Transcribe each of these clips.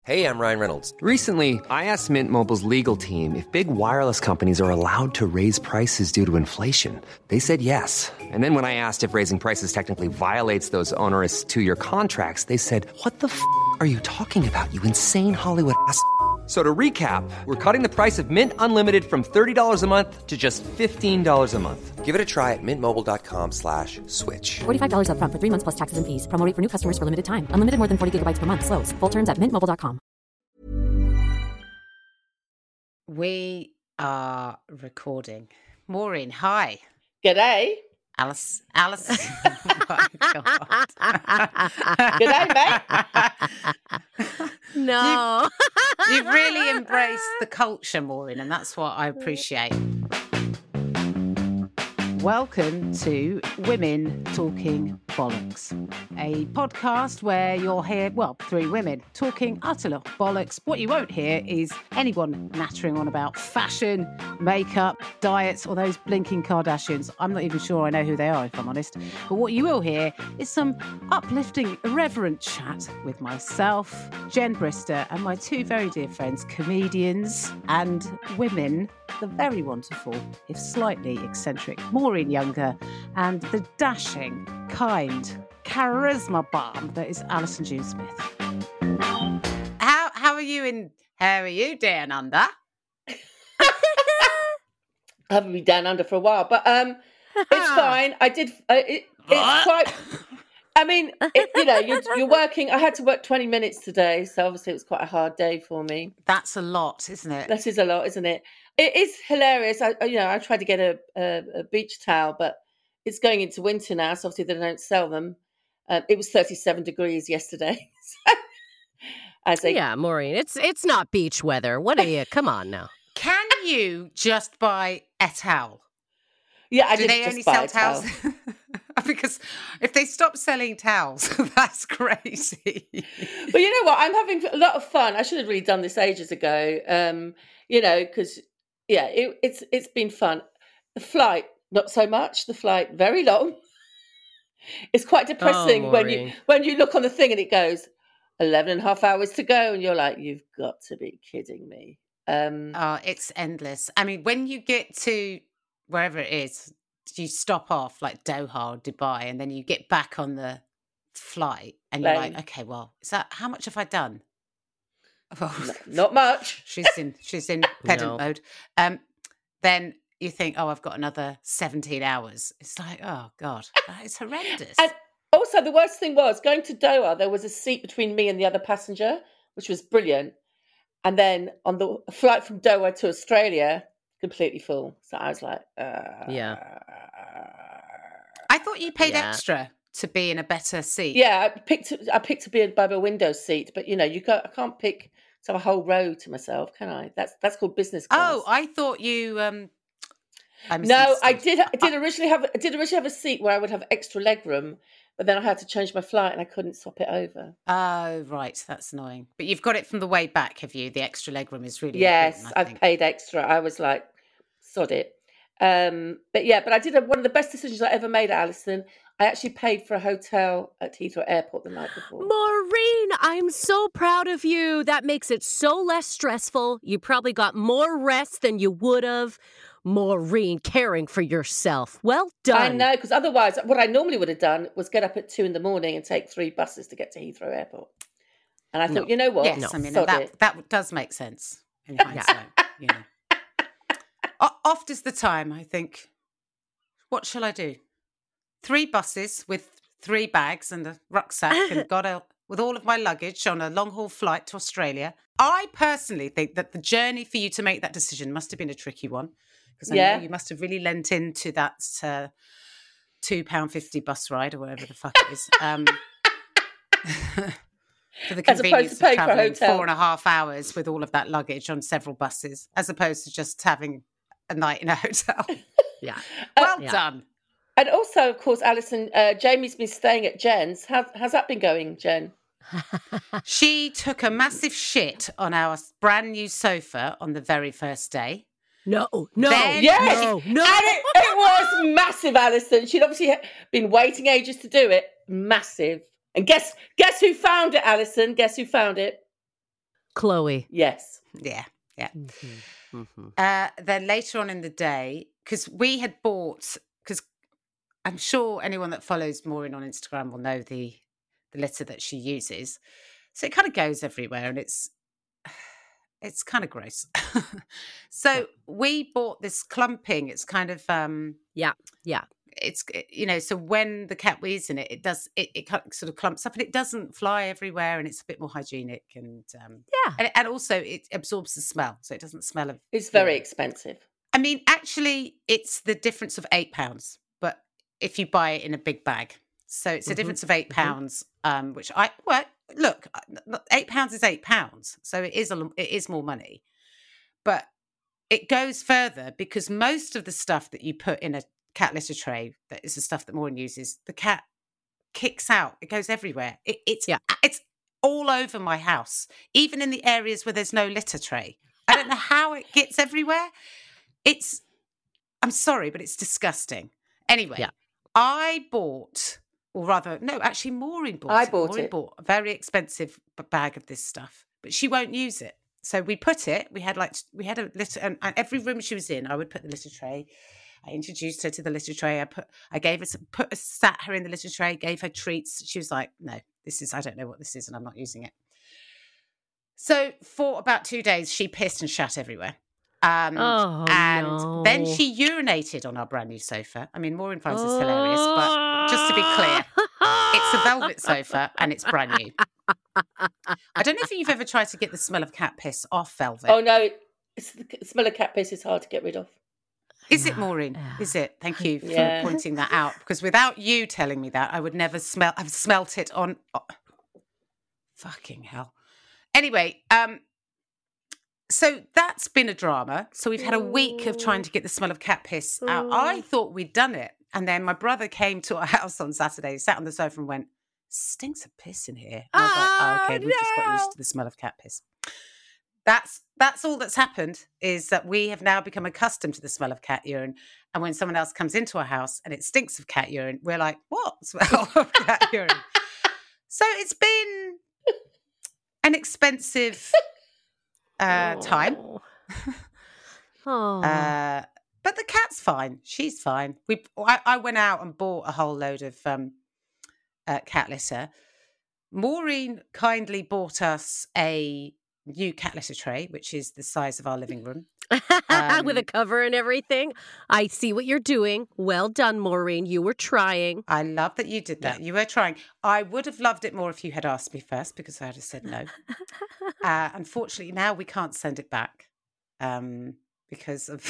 Hey, I'm Ryan Reynolds. Recently, I asked Mint Mobile's legal team if big wireless companies are allowed to raise prices due to inflation. They said yes. And then when I asked if raising prices technically violates those onerous two-year contracts, they said, "What the f*** are you talking about, you insane Hollywood ass?" So to recap, we're cutting the price of Mint Unlimited from $30 a month to just $15 a month. Give it a try at mintmobile.com/switch. $45 up front for 3 months plus taxes and fees. Promo rate for new customers for limited time. Unlimited more than 40 gigabytes per month. Slows full terms at mintmobile.com. We are recording. Maureen, hi. G'day. Alice. Oh my God. G'day, mate. No. You've really embraced the culture, Maureen, and that's what I appreciate. Welcome to Women Talking Bollocks, a podcast where you'll hear, three women talking utter bollocks. What you won't hear is anyone nattering on about fashion, makeup, diets, or those blinking Kardashians. I'm not even sure I know who they are, if I'm honest. But what you will hear is some uplifting, irreverent chat with myself, Jen Brister, and my two very dear friends, comedians and women, the very wonderful, if slightly eccentric, Maureen Younger, and the dashing, kind, charisma bomb that is Alison June Smith. How are you down under? I haven't been down under for a while, but it's fine. I did. It's quite. I mean, you're working. I had to work 20 minutes today, so obviously it was quite a hard day for me. That's a lot, isn't it? That is a lot, isn't it? It is hilarious. I tried to get a beach towel, but it's going into winter now, so obviously they don't sell them. It was 37 degrees yesterday. Yeah, Maureen, it's not beach weather. What are you? Come on now. Can you just buy a towel? Yeah, I Do did they just only buy sell a towel. towels? Because if they stop selling towels, that's crazy. But you know what? I'm having a lot of fun. I should have really done this ages ago. Because it's been fun. The flight, not so much. The flight, very long. It's quite depressing when you look on the thing and it goes 11 and a half hours to go, and you're like, you've got to be kidding me. It's endless. I mean, when you get to wherever it is, you stop off like Doha or Dubai, and then you get back on the flight, and you're like, okay, well, how much have I done? Well, not much. She's in pedant mode. Then you think, I've got another 17 hours. It's like, oh God, that is horrendous. And also, the worst thing was going to Doha. There was a seat between me and the other passenger, which was brilliant. And then on the flight from Doha to Australia, completely full. So I was like, Yeah. I thought you paid extra to be in a better seat. Yeah, I picked to be by the window seat, but I can't pick to have a whole row to myself, can I? That's called business class. Oh, I thought you. No, I did originally have a seat where I would have extra leg room, but then I had to change my flight and I couldn't swap it over. Oh, right, that's annoying. But you've got it from the way back, have you? The extra leg room is really yes. important, I've paid extra. I was like, sod it. But I did one of the best decisions I ever made, Alison. I actually paid for a hotel at Heathrow Airport the night before. Maureen, I'm so proud of you. That makes it so less stressful. You probably got more rest than you would have. Maureen, caring for yourself. Well done. I know, because otherwise, what I normally would have done was get up at 2 a.m. and take 3 buses to get to Heathrow Airport. And I thought, you know what? Yes, I mean, that does make sense in hindsight. Oft is the time, I think, what shall I do? 3 buses with 3 bags and a rucksack and got out with all of my luggage on a long-haul flight to Australia. I personally think that the journey for you to make that decision must have been a tricky one, because I know you must have really lent into that £2.50 bus ride or whatever the fuck it is. For the convenience of travelling 4.5 hours with all of that luggage on several buses, as opposed to just having a night in a hotel. Yeah. Well done. And also, of course, Alison, Jamie's been staying at Jen's. How's that been going, Jen? She took a massive shit on our brand new sofa on the very first day. No. Yes. No. And it was massive, Alison. She'd obviously been waiting ages to do it. Massive. And guess who found it, Alison? Guess who found it? Chloe. Yes. Yeah. Mm-hmm. Then later on in the day, because we had bought, because I'm sure anyone that follows Maureen on Instagram will know the litter that she uses. So it kind of goes everywhere, and it's kind of gross. So we bought this clumping. It's kind of Yeah. it's, so when the cat wees in it, it does it kind of sort of clumps up, and it doesn't fly everywhere, and it's a bit more hygienic, and and also it absorbs the smell, so it doesn't smell of. It's very expensive. I mean, actually, it's the difference of £8, but if you buy it in a big bag, so it's a difference of £8. Which look, £8 is £8, so it is more money, but it goes further because most of the stuff that you put in a cat litter tray, that is the stuff that Maureen uses, the cat kicks out. It goes everywhere. It's all over my house, even in the areas where there's no litter tray. I don't know how it gets everywhere. I'm sorry, but it's disgusting. Anyway, I bought, or rather, no, actually Maureen bought I it. bought Maureen it. bought a very expensive bag of this stuff, but she won't use it. So we put it, we had a litter, and every room she was in, I would put the litter tray. I introduced her to the litter tray. Sat her in the litter tray, gave her treats. She was like, no, I don't know what this is, and I'm not using it. So for about 2 days, she pissed and shat everywhere. Then she urinated on our brand new sofa. I mean, Maureen finds this hilarious, but just to be clear, it's a velvet sofa and it's brand new. I don't know if you've ever tried to get the smell of cat piss off velvet. Oh, no. The smell of cat piss is hard to get rid of. Is it, Maureen? Is it? Thank you for pointing that out. Because without you telling me that, I would never have smelt it on. Oh, fucking hell. Anyway, so that's been a drama. So we've had a week of trying to get the smell of cat piss out. I thought we'd done it. And then my brother came to our house on Saturday, sat on the sofa and went, stinks of piss in here. And I was like, oh, okay, we've just got used to the smell of cat piss. That's all that's happened, is that we have now become accustomed to the smell of cat urine. And when someone else comes into our house and it stinks of cat urine, we're like, what smell of cat urine? So it's been an expensive time. But the cat's fine. She's fine. I went out and bought a whole load of cat litter. Maureen kindly bought us a new cat litter tray, which is the size of our living room. With a cover and everything. I see what you're doing. Well done, Maureen. You were trying. I love that you did that. Yeah. You were trying. I would have loved it more if you had asked me first, because I would have said no. Unfortunately, now we can't send it back because of...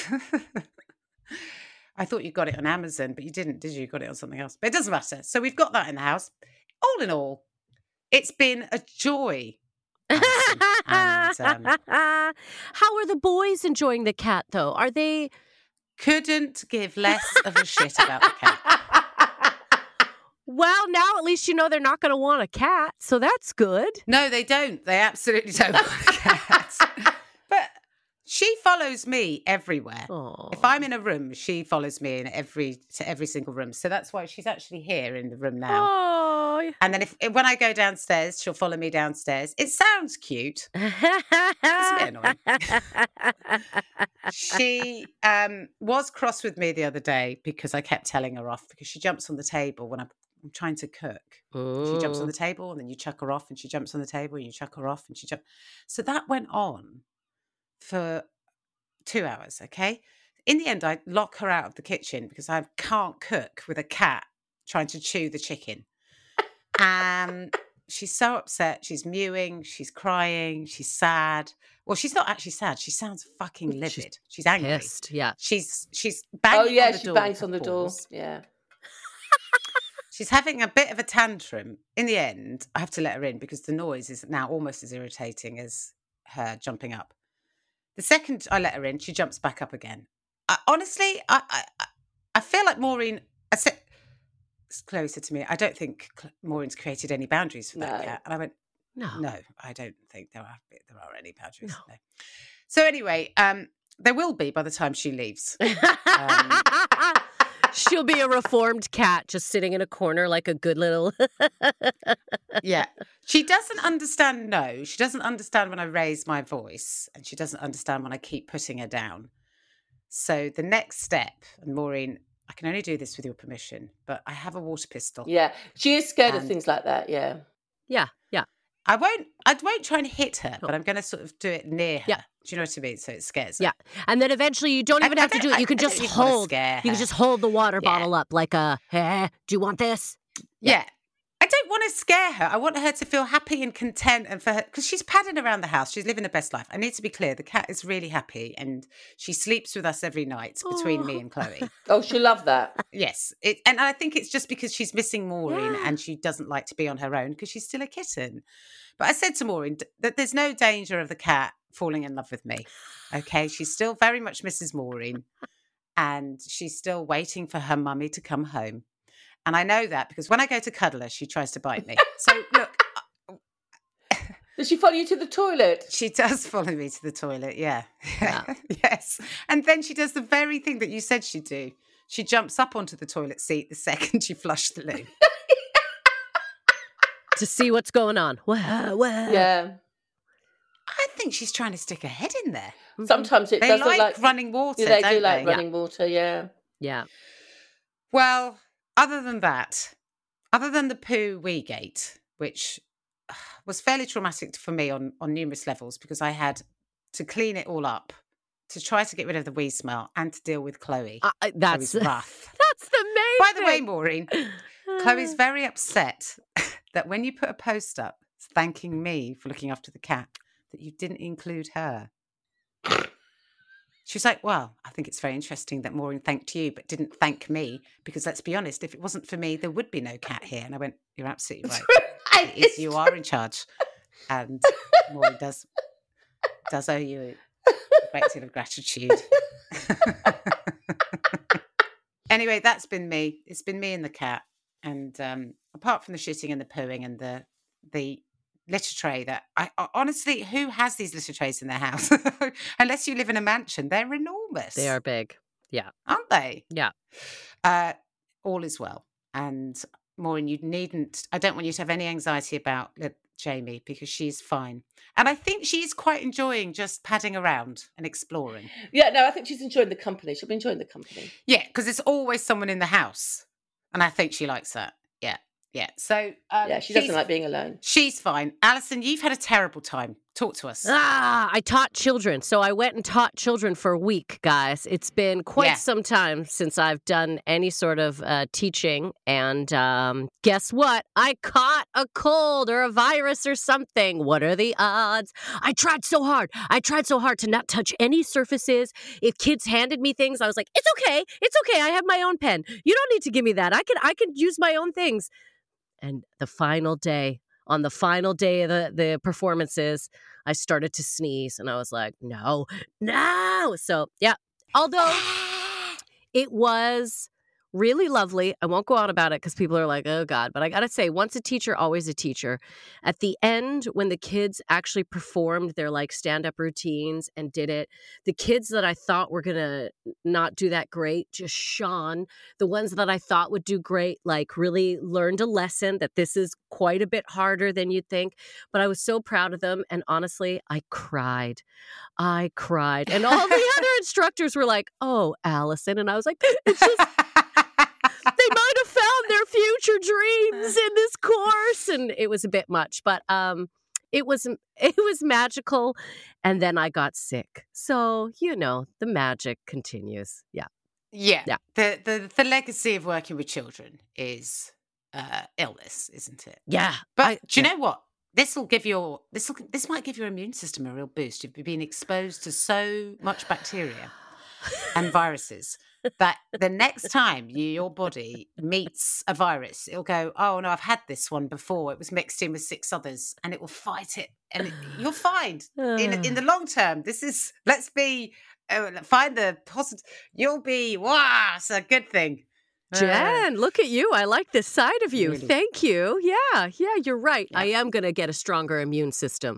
I thought you got it on Amazon, but you didn't, did you? You got it on something else. But it doesn't matter. So we've got that in the house. All in all, it's been a joy. And, how are the boys enjoying the cat, though? Are they... Couldn't give less of a shit about the cat. Well, now at least you know they're not going to want a cat, so that's good. No, they don't. They absolutely don't want a cat. But she follows me everywhere. Aww. If I'm in a room, she follows me in every single room. So that's why she's actually here in the room now. Oh. And then when I go downstairs, she'll follow me downstairs. It sounds cute. It's a bit annoying. She was cross with me the other day because I kept telling her off, because she jumps on the table when I'm trying to cook. She jumps on the table and then you chuck her off, and she jumps on the table and you chuck her off, and she jumps. So that went on for 2 hours, okay? In the end, I lock her out of the kitchen because I can't cook with a cat trying to chew the chicken. And she's so upset. She's mewing, she's crying, she's sad. Well, she's not actually sad. She sounds fucking livid. She's angry. Pissed, yeah. She's banging on the door. She bangs on the door. Yeah. She's having a bit of a tantrum. In the end, I have to let her in because the noise is now almost as irritating as her jumping up. The second I let her in, she jumps back up again. Honestly, I feel like Maureen... Chloe said to me, I don't think Maureen's created any boundaries for that cat. And I went, no, I don't think there are any boundaries. No. So anyway, there will be by the time she leaves. She'll be a reformed cat just sitting in a corner like a good little... Yeah. She doesn't understand, no. She doesn't understand when I raise my voice, and she doesn't understand when I keep putting her down. So the next step, and Maureen, I can only do this with your permission, but I have a water pistol. Yeah, she is scared of And- things like that. Yeah. Yeah. I won't try and hit her, but I'm going to sort of do it near her. Yeah. Do you know what I mean? So it scares her. Yeah. And then eventually you don't even have to do it. You can just don't even wanna hold. scare You can her. just hold the water Yeah. bottle up like a, hey, do you want this? Yeah. I don't want to scare her. I want her to feel happy and content, and for her, because she's padding around the house. She's living the best life. I need to be clear. The cat is really happy, and she sleeps with us every night between me and Chloe. Oh, she'll love that. Yes. And I think it's just because she's missing Maureen and she doesn't like to be on her own because she's still a kitten. But I said to Maureen that there's no danger of the cat falling in love with me. Okay. She still very much misses Maureen, and she's still waiting for her mummy to come home. And I know that because when I go to cuddle her, she tries to bite me. So look, Does she follow you to the toilet? she does follow me to the toilet. Yeah. Yeah. Yes. And then she does the very thing that you said she'd do. She jumps up onto the toilet seat the second you flush the loo. To see what's going on. Well. Yeah. I think she's trying to stick her head in there. Sometimes it They does look like like running water, Yeah, they don't do like they? running water. Yeah. Yeah. Well, other than that, other than the poo wee gate, which was fairly traumatic for me on numerous levels because I had to clean it all up, to try to get rid of the wee smell, and to deal with Chloe. That's Chloe's wrath. That's the main By the way, thing. Maureen, Chloe's very upset that when you put a post up thanking me for looking after the cat, that you didn't include her. She was like, well, I think it's very interesting that Maureen thanked you but didn't thank me because let's be honest, if it wasn't for me, there would be no cat here. And I went, you're absolutely right. It is, you are in charge. And Maureen does owe you a great deal of gratitude. Anyway, that's been me. It's been me and the cat. And apart from the shitting and the pooing and the litter tray that I honestly, who has these litter trays in their house? Unless you live in a mansion, they're enormous. They are big. Yeah. Aren't they? Yeah. All is well. And Maureen, I don't want you to have any anxiety about Jamie because she's fine. And I think she's quite enjoying just padding around and exploring. Yeah, no, I think she's enjoying the company. She'll be enjoying the company. Yeah, because there's always someone in the house. And I think she likes that. Yeah. Yeah. So Yeah, she doesn't like being alone. She's fine. Alison, you've had a terrible time. Talk to us. I taught children. So I went and taught children for a week, guys. It's been quite some time since I've done any sort of teaching. And guess what? I caught a cold or a virus or something. What are the odds? I tried so hard. To not touch any surfaces. If kids handed me things, I was like, it's okay. It's okay. I have my own pen. You don't need to give me that. I can use my own things. And on the final day of the performances, I started to sneeze and I was like, no. So, yeah, although it was really lovely. I won't go on about it because people are like, oh, God. But I got to say, once a teacher, always a teacher. At the end, when the kids actually performed their stand-up routines and did it, the kids that I thought were going to not do that great just shone. The ones that I thought would do great, really learned a lesson that this is quite a bit harder than you'd think. But I was so proud of them. And honestly, I cried. And all the other instructors were like, oh, Alison. And I was like, it's just... They might have found their future dreams in this course, and it was a bit much, but it was magical. And then I got sick, so the magic continues. Yeah. The legacy of working with children is illness, isn't it? Yeah, but do you know what? This might give your immune system a real boost. You've been exposed to so much bacteria and viruses that the next time your body meets a virus, it'll go, oh no, I've had this one before. It was mixed in with 6 others, and it will fight it, and you're fine. In the long term, let's be find the positive. You'll be it's a good thing. Jen, look at you. I like this side of you. Really? Thank you. Yeah, you're right. Yeah. I am going to get a stronger immune system.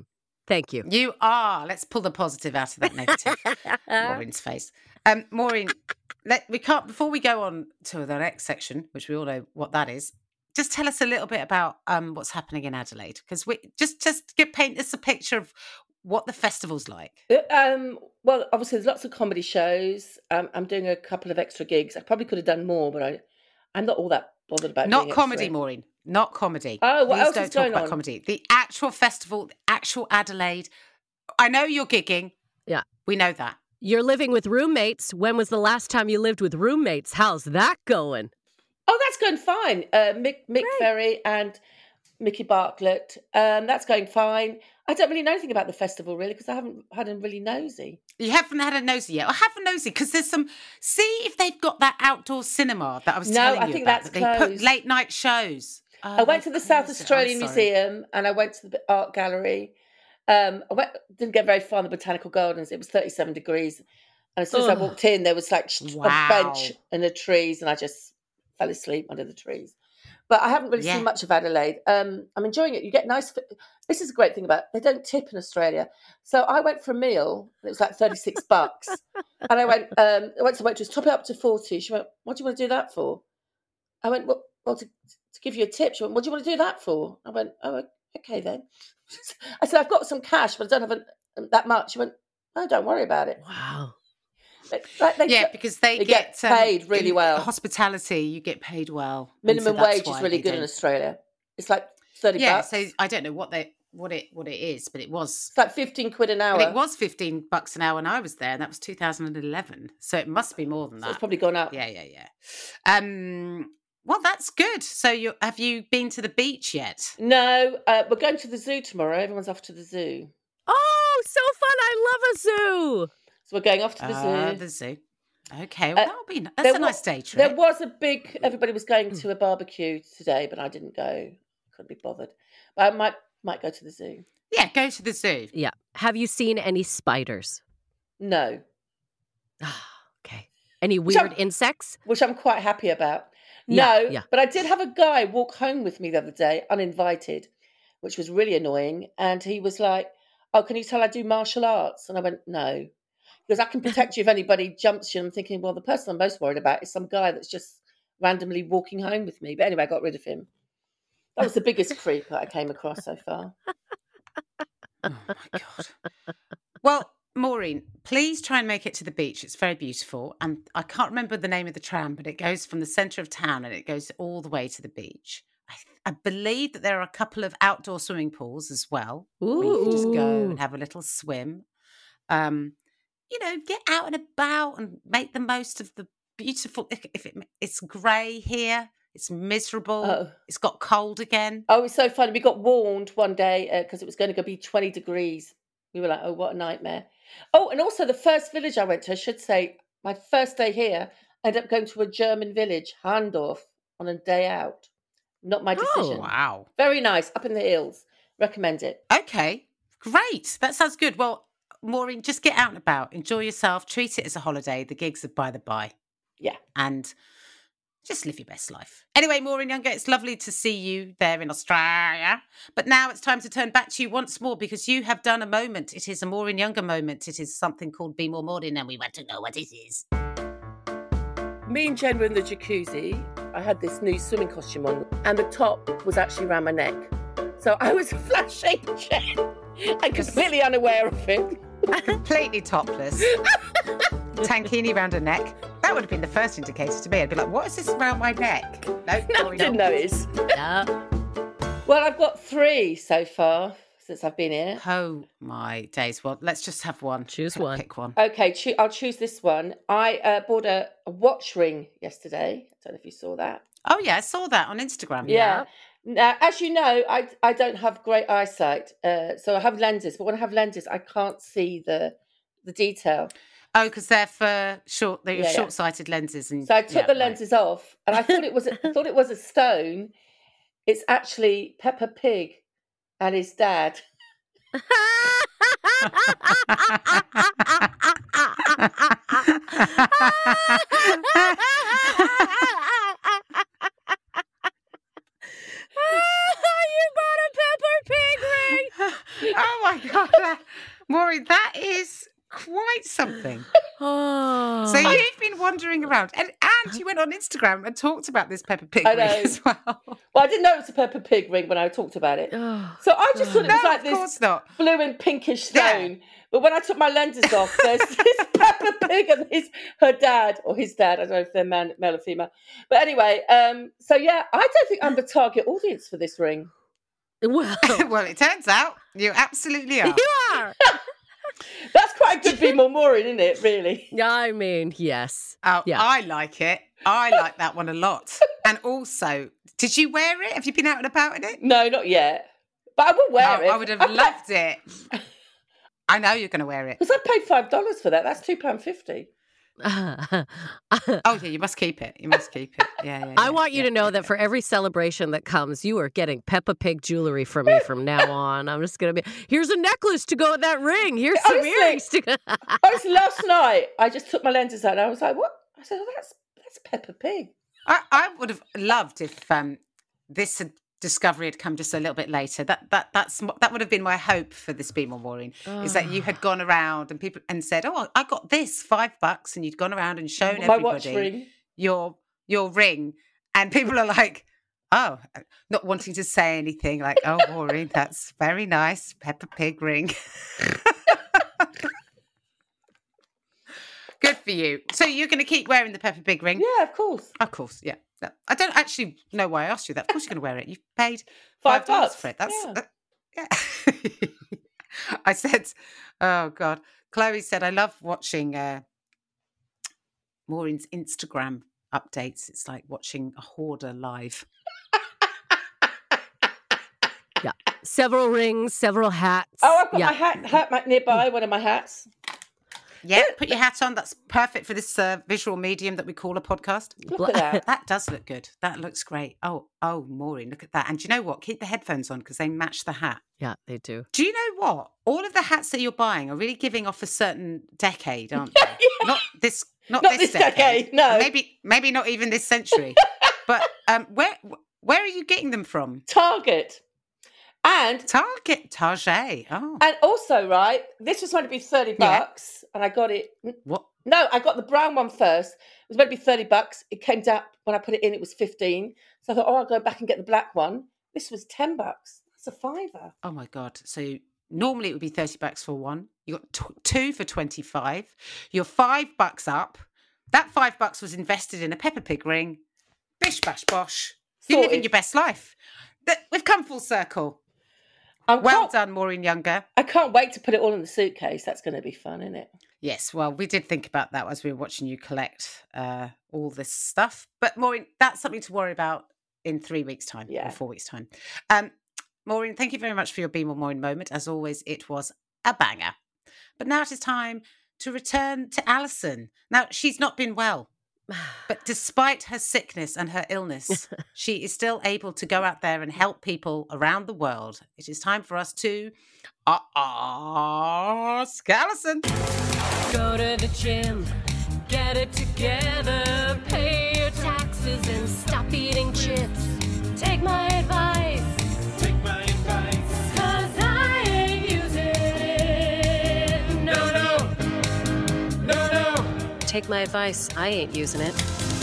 Thank you. You are. Let's pull the positive out of that negative. Maureen's face. Maureen, before we go on to the next section, which we all know what that is, just tell us a little bit about what's happening in Adelaide, because we just paint us a picture of what the festival's like. Well, obviously there's lots of comedy shows. I'm doing a couple of extra gigs. I probably could have done more, but I'm not all that bothered about Not doing comedy, extra. Maureen. Not comedy. Oh, what Please else don't is talk going about on? comedy. The actual festival, the actual Adelaide. I know you're gigging. Yeah. We know that. You're living with roommates. When was the last time you lived with roommates? How's that going? Oh, that's going fine. Mick Ferry and Mickey Bartlett. That's going fine. I don't really know anything about the festival, really, because I haven't had a really nosy. You haven't had a nosy yet. I have a nosy because there's some. See if they've got that outdoor cinema that I was telling you I think about. that's that they put closed. late night shows. I went to the South closed it. Australian I'm sorry. Museum and I went to the art gallery. Didn't get very far in the Botanical Gardens. It was 37 degrees. And as soon as I walked in, there was like Wow. a bench in the trees and I just fell asleep under the trees. But I haven't really Yeah. seen much of Adelaide. I'm enjoying it. You get nice... This is a great thing about it. They don't tip in Australia. So I went for a meal. And it was like $36. And I went to the waitress, top it up to 40. She went, what do you want to do that for? I went, well to give you a tip. She went, what do you want to do that for? I went, oh, okay then. I said, I've got some cash, but I don't have that much. She went, oh, don't worry about it. Wow. Because they get paid really in well. Hospitality, you get paid well. Minimum and so that's wage is why really they good in don't- Australia. It's like $30. Yeah, so I don't know what it is, but it was. It's like 15 quid an hour. But it was $15 an hour when I was there, and that was 2011. So it must be more than So that. it's probably gone up. Yeah. Well, that's good. So have you been to the beach yet? No, we're going to the zoo tomorrow. Everyone's off to the zoo. Oh, so fun. I love a zoo. So we're going off to the zoo. The zoo. Okay, well, that's There a nice day trip. There was everybody was going to a barbecue today, but I didn't go. Couldn't be bothered. But I might go to the zoo. Yeah, go to the zoo. Yeah. Have you seen any spiders? No. Okay. Any Which weird I'm- insects? Which I'm quite happy about. Yeah, No, yeah. but I did have a guy walk home with me the other day, uninvited, which was really annoying. And he was like, oh, can you tell I do martial arts? And I went, no. Because I can protect you if anybody jumps you. And I'm thinking, well, the person I'm most worried about is some guy that's just randomly walking home with me. But anyway, I got rid of him. That was the biggest creep that I came across so far. Oh, my God. Well, Maureen, please try and make it to the beach. It's very beautiful. And I can't remember the name of the tram, but it goes from the centre of town and it goes all the way to the beach. I believe that there are a couple of outdoor swimming pools as well. Where you can just go and have a little swim. Get out and about and make the most of the beautiful. It's grey here. It's miserable. Oh. It's got cold again. Oh, it's so funny. We got warned one day because it was going to be 20 degrees. We were like, oh, what a nightmare. Oh, and also the first village I went to, I should say, my first day here, I ended up going to a German village, Handorf, on a day out. Not my decision. Oh, wow. Very nice, up in the hills. Recommend it. Okay, great. That sounds good. Well, Maureen, just get out and about. Enjoy yourself. Treat it as a holiday. The gigs are by the by. Yeah. And just live your best life. Anyway, Maureen Younger, it's lovely to see you there in Australia. But now it's time to turn back to you once more because you have done a moment. It is a Maureen Younger moment. It is something called Be More Maureen, and we want to know what it is. Me and Jen were in the jacuzzi. I had this new swimming costume on, and the top was actually around my neck. So I was flashing Jen and completely unaware of it. Completely topless. Tankini round her neck. That would have been the first indicator to me. I'd be like, what is this around my neck? No, I didn't notice. Yeah. Well, I've got 3 so far since I've been here. Oh, my days. Well, let's just have one. Choose one. Pick one. Okay, I'll choose this one. I bought a watch ring yesterday. I don't know if you saw that. Oh, yeah, I saw that on Instagram. Yeah. Now, as you know, I don't have great eyesight, so I have lenses. But when I have lenses, I can't see the detail. Oh, because they're for short. They're Yeah, yeah. short-sighted lenses, and So I took the lenses off, and I thought it was a stone. It's actually Peppa Pig and his dad. You bought a Peppa Pig ring. Oh my God, Maureen, that is quite something. Oh. So you've been wandering around, and you went on Instagram and talked about this Peppa Pig I ring know. as well. Well, I didn't know it was a Peppa Pig ring when I talked about it. Oh, So I just thought it was No, like of this course not. blue and pinkish Yeah. stone. But when I took my lenses off, there's this Peppa Pig and her dad, or his dad. I don't know if they're male or female. But anyway, so yeah, I don't think I'm the target audience for this ring. well, Well, it turns out you absolutely are. you are. That's quite a good Be More Maureen, isn't it, really? I mean, yes. Oh, Yeah. I like it. I like that one a lot. And also, did you wear it? Have you been out and about in it? No, not yet. But I will wear it. I would have loved it. I know you're going to wear it. Because I paid $5 for that. That's £2.50. Oh, yeah, you must keep it. You must keep it. Yeah. I want you to know that for every celebration that comes, you are getting Peppa Pig jewelry from me from now on. I'm just going to be, here's a necklace to go with that ring. Here's some Honestly, earrings to go. Honestly, last night, I just took my lenses out and I was like, what? I said, oh, that's Peppa Pig. I would have loved if this discovery had come just a little bit later. That would have been my hope for this Be More Maureen, is that you had gone around and people and said, "Oh, I got this $5," and you'd gone around and shown My watch everybody ring. your ring, and people are like, "Oh," not wanting to say anything, like, "Oh, Maureen, that's very nice, Peppa Pig ring." Good for you. So you're going to keep wearing the Peppa Pig ring? Yeah, of course. Of course, yeah. I don't actually know why I asked you that. Of course you're going to wear it. You've paid $5 $5 for it. That's yeah. I said, oh God. Chloe said, I love watching Maureen's Instagram updates. It's like watching a hoarder live. Yeah. Several rings, several hats. Oh, I've got Yeah. my hat nearby, one of my hats. Yeah, put your hat on. That's perfect for this visual medium that we call a podcast. Look at that. That does look good. That looks great. Oh, Maureen, look at that. And do you know what? Keep the headphones on because they match the hat. Yeah, they do. Do you know what? All of the hats that you're buying are really giving off a certain decade, aren't they? Yeah. Not Not this this decade, no. Maybe not even this century. But where are you getting them from? Target. And Target. Oh. and also, right, this was meant to be $30 and I got it. What? No, I got the brown one first. It was meant to be $30. It came down when I put it in, it was 15. So I thought, I'll go back and get the black one. This was $10. That's a $5. Oh my God. So normally it would be $30 for one. You got two for 25. You're $5 up. That $5 was invested in a Peppa Pig ring. Bish bash bosh. You're living your best life. We've come full circle. Well done, Maureen Younger. I can't wait to put it all in the suitcase. That's going to be fun, isn't it? Yes, well, we did think about that as we were watching you collect all this stuff. But Maureen, that's something to worry about in 3 weeks' time or 4 weeks' time. Maureen, thank you very much for your Be More Maureen moment. As always, it was a banger. But now it is time to return to Alison. Now, she's not been well. But despite her sickness and her illness, she is still able to go out there and help people around the world. It is time for us to ask Alison. Go to the gym, get it together, pay your taxes and stop eating chips. Take my advice. Take my advice. 'Cause I ain't using it. No. Take my advice. I ain't using it.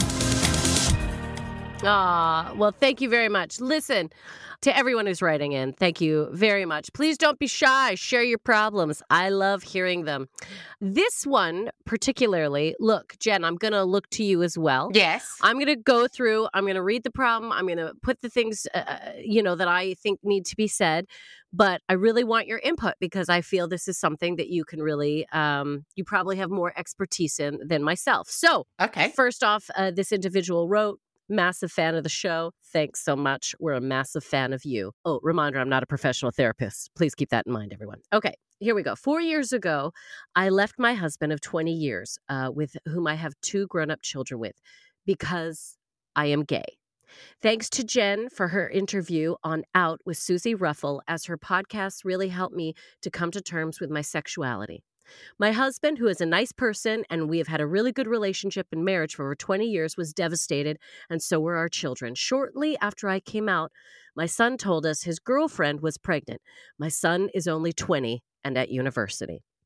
Well, thank you very much. Listen, to everyone who's writing in, thank you very much. Please don't be shy. Share your problems. I love hearing them. This one particularly, look, Jen, I'm going to look to you as well. Yes. I'm going to go through, I'm going to read the problem. I'm going to put the things, that I think need to be said. But I really want your input because I feel this is something that you can really, you probably have more expertise in than myself. So, Okay. first off, this individual wrote, massive fan of the show. Thanks so much. We're a massive fan of you. Oh, reminder, I'm not a professional therapist. Please keep that in mind, everyone. Okay, here we go. 4 years ago, I left my husband of 20 years, with whom I have 2 grown-up children with, because I am gay. Thanks to Jen for her interview on Out with Susie Ruffle, as her podcast really helped me to come to terms with my sexuality. My husband, who is a nice person, and we have had a really good relationship and marriage for over 20 years, was devastated, and so were our children. Shortly after I came out, my son told us his girlfriend was pregnant. My son is only 20 and at university.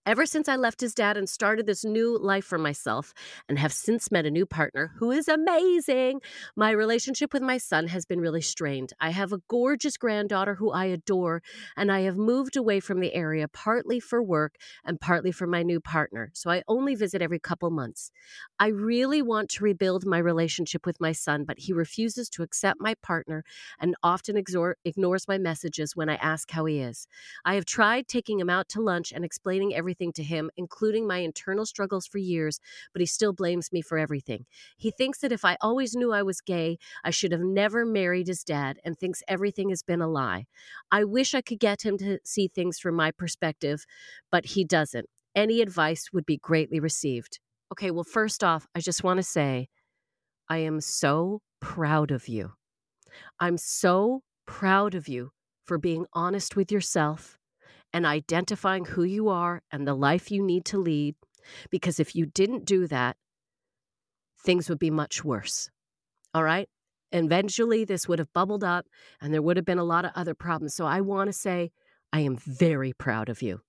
Ever since I left his dad and started this new life for myself and have since met a new partner who is amazing, my relationship with my son has been really strained. I have a gorgeous granddaughter who I adore, and I have moved away from the area partly for work and partly for my new partner, so I only visit every couple months. I really want to rebuild my relationship with my son, but he refuses to accept my partner and often ignores my messages when I ask how he is. I have tried taking him out to lunch and explaining everything to him, including my internal struggles for years, but he still blames me for everything. He thinks that if I always knew I was gay, I should have never married his dad, and thinks everything has been a lie. I wish I could get him to see things from my perspective, but he doesn't. Any advice would be greatly received. Okay, well, first off, I just want to say I am so proud of you. I'm so proud of you for being honest with yourself and identifying who you are and the life you need to lead, because if you didn't do that, things would be much worse. All right? Eventually, this would have bubbled up and there would have been a lot of other problems. So I want to say I am very proud of you.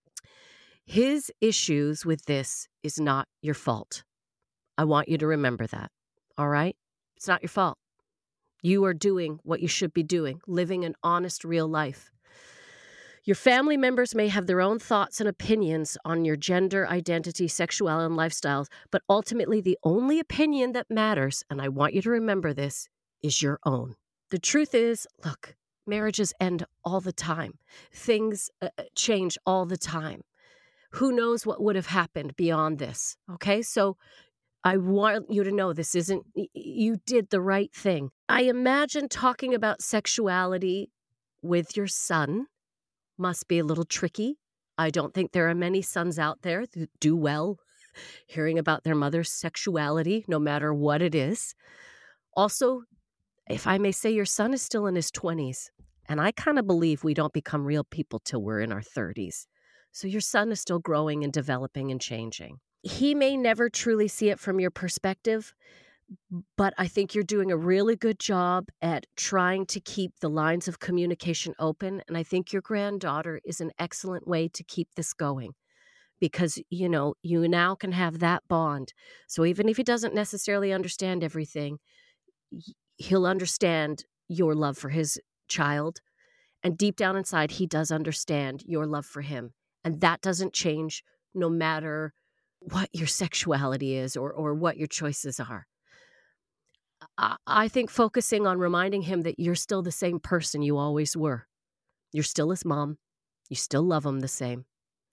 His issues with this is not your fault. I want you to remember that. All right? It's not your fault. You are doing what you should be doing, living an honest, real life. Your family members may have their own thoughts and opinions on your gender, identity, sexuality, and lifestyles, but ultimately the only opinion that matters, and I want you to remember this, is your own. The truth is, look, marriages end all the time. Things change all the time. Who knows what would have happened beyond this, okay? So I want you to know this isn't, you did the right thing. I imagine talking about sexuality with your son must be a little tricky. I don't think there are many sons out there that do well hearing about their mother's sexuality, no matter what it is. Also, if I may say, your son is still in his 20s, and I kind of believe we don't become real people till we're in our 30s. So your son is still growing and developing and changing. He may never truly see it from your perspective, but I think you're doing a really good job at trying to keep the lines of communication open. And I think your granddaughter is an excellent way to keep this going because, you know, you now can have that bond. So even if he doesn't necessarily understand everything, he'll understand your love for his child. And deep down inside, he does understand your love for him. And that doesn't change no matter what your sexuality is or what your choices are. I think focusing on reminding him that you're still the same person you always were. You're still his mom. You still love him the same.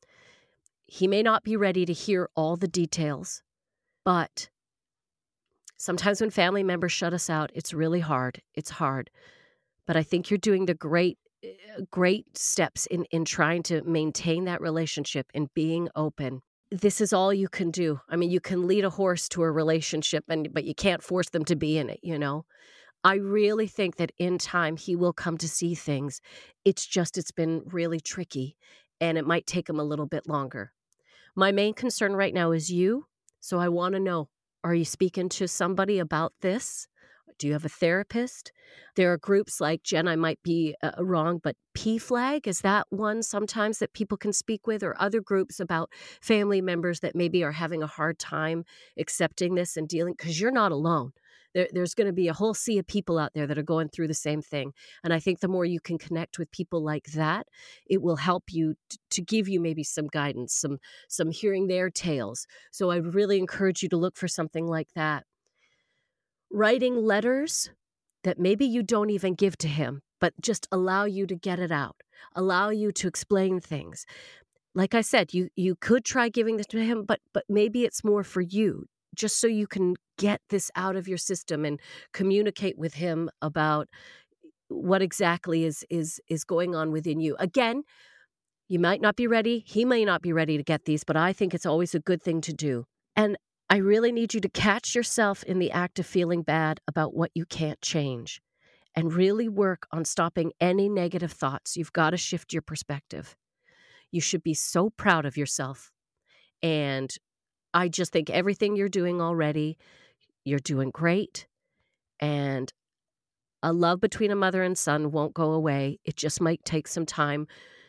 He may not be ready to hear all the details, but sometimes when family members shut us out, it's really hard. It's hard. But I think you're doing the great steps in trying to maintain that relationship and being open. This is all you can do. I mean, you can lead a horse to a relationship, but you can't force them to be in it, you know? I really think that in time he will come to see things. It's been really tricky, and it might take him a little bit longer. My main concern right now is you, so I want to know, are you speaking to somebody about this? Do you have a therapist? There are groups like, Jen, I might be wrong, but PFLAG, is that one sometimes that people can speak with, or other groups about family members that maybe are having a hard time accepting this and dealing, because you're not alone. There's going to be a whole sea of people out there that are going through the same thing. And I think the more you can connect with people like that, it will help you to give you maybe some guidance, some hearing their tales. So I really encourage you to look for something like that. Writing letters that maybe you don't even give to him, but just allow you to get it out, allow you to explain things. Like I said, you could try giving this to him, but maybe it's more for you, just so you can get this out of your system and communicate with him about what exactly is going on within you. Again, you might not be ready. He may not be ready to get these, but I think it's always a good thing to do. And I really need you to catch yourself in the act of feeling bad about what you can't change and really work on stopping any negative thoughts. You've got to shift your perspective. You should be so proud of yourself. And I just think everything you're doing already, you're doing great. And a love between a mother and son won't go away. It just might take some time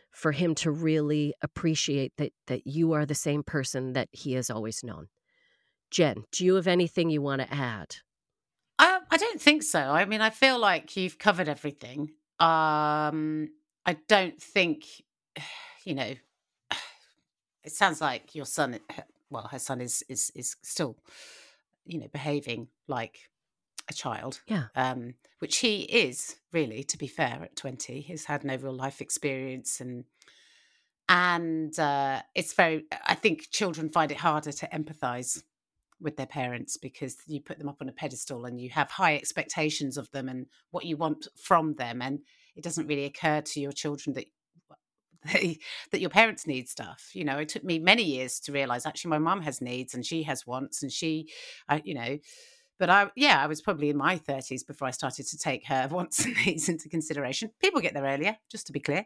for him to really appreciate that you are the same person that he has always known. Jen, do you have anything you want to add? I don't think so. I mean, I feel like you've covered everything. I don't think, you know, it sounds like your son, well, her son is still, behaving like a child. Yeah. Which he is really, to be fair, at 20. He's had no real life experience, and it's very, I think children find it harder to empathize with their parents because you put them up on a pedestal and you have high expectations of them and what you want from them, and it doesn't really occur to your children that that your parents need stuff. It took me many years to realize actually my mum has needs and she has wants, and but I was probably in my 30s before I started to take her wants and needs into consideration. People get there earlier, just to be clear.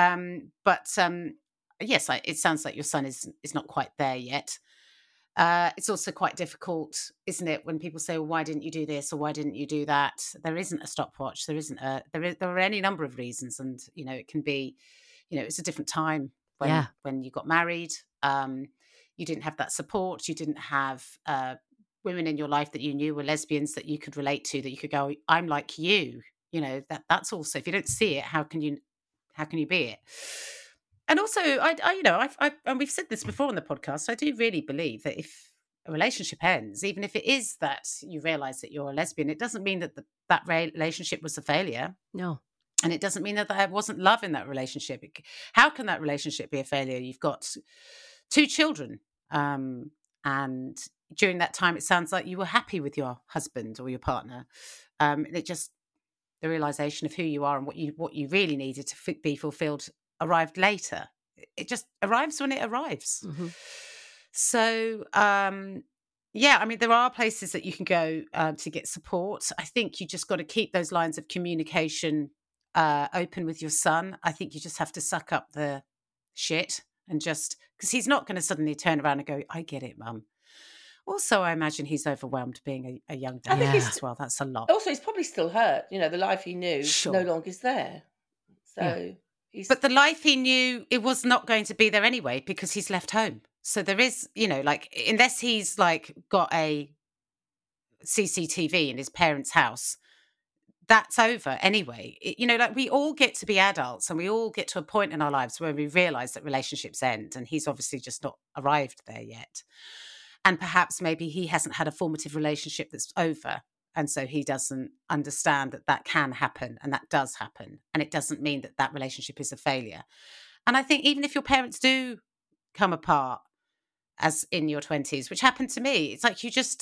Yes, it sounds like your son is not quite there yet. It's also quite difficult, isn't it, when people say, well, why didn't you do this or why didn't you do that? There isn't a stopwatch. There are any number of reasons. And, it can be, it's a different time when you got married. You didn't have that support. You didn't have women in your life that you knew were lesbians that you could relate to, that you could go, I'm like you. That's also, if you don't see it, how can you be it? And also, and we've said this before on the podcast, I do really believe that if a relationship ends, even if it is that you realize that you're a lesbian, it doesn't mean that that relationship was a failure. No. And it doesn't mean that there wasn't love in that relationship. How can that relationship be a failure? You've got 2 children. And during that time, it sounds like you were happy with your husband or your partner. And it just, the realization of who you are and what you really needed to be fulfilled arrived later. It just arrives when it arrives. Mm-hmm. So, there are places that you can go to get support. I think you just got to keep those lines of communication open with your son. I think you just have to suck up the shit and just, because he's not going to suddenly turn around and go, I get it, Mum. Also, I imagine he's overwhelmed being a young dad as well. That's a lot. Also, he's probably still hurt. The life he knew no longer is there. So, but the life he knew, it was not going to be there anyway because he's left home. So there is, unless he's got a CCTV in his parents' house, that's over anyway. We all get to be adults and we all get to a point in our lives where we realize that relationships end, and he's obviously just not arrived there yet. And perhaps maybe he hasn't had a formative relationship that's over. And so he doesn't understand that can happen, and that does happen. And it doesn't mean that relationship is a failure. And I think even if your parents do come apart as in your 20s, which happened to me, it's like you just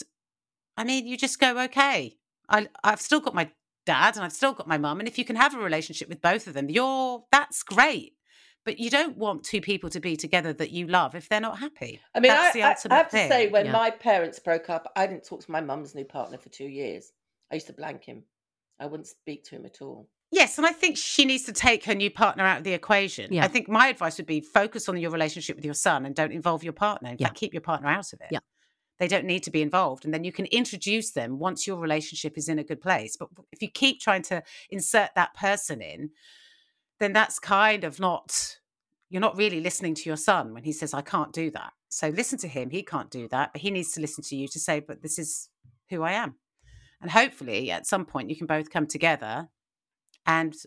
go, okay, I've still got my dad and I've still got my mum. And if you can have a relationship with both of them, that's great. But you don't want 2 people to be together that you love if they're not happy. I mean, that's the ultimate I have to thing. say, when my parents broke up, I didn't talk to my mum's new partner for 2 years. I used to blank him. I wouldn't speak to him at all. Yes, and I think she needs to take her new partner out of the equation. Yeah. I think my advice would be focus on your relationship with your son and don't involve your partner. In fact, keep your partner out of it. Yeah. They don't need to be involved. And then you can introduce them once your relationship is in a good place. But if you keep trying to insert that person in, then that's kind of you're not really listening to your son when he says, I can't do that. So listen to him. He can't do that. But he needs to listen to you to say, but this is who I am. And hopefully at some point you can both come together and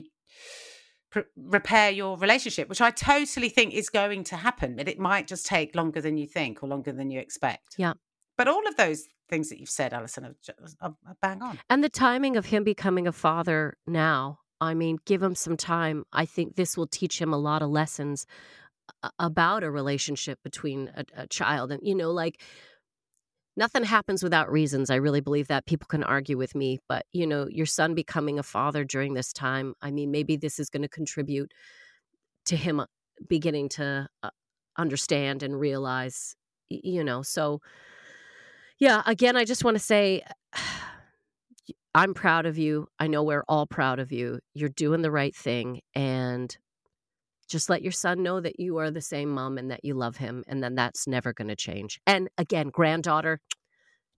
repair your relationship, which I totally think is going to happen. But it might just take longer than you think or longer than you expect. Yeah. But all of those things that you've said, Alison, are bang on. And the timing of him becoming a father now, I mean, give him some time. I think this will teach him a lot of lessons about a relationship between a child. And, nothing happens without reasons. I really believe that. People can argue with me, but, your son becoming a father during this time, I mean, maybe this is going to contribute to him beginning to understand and realize, So, yeah, again, I just want to say, I'm proud of you. I know we're all proud of you. You're doing the right thing. And just let your son know that you are the same mom and that you love him. And then that's never going to change. And again, granddaughter,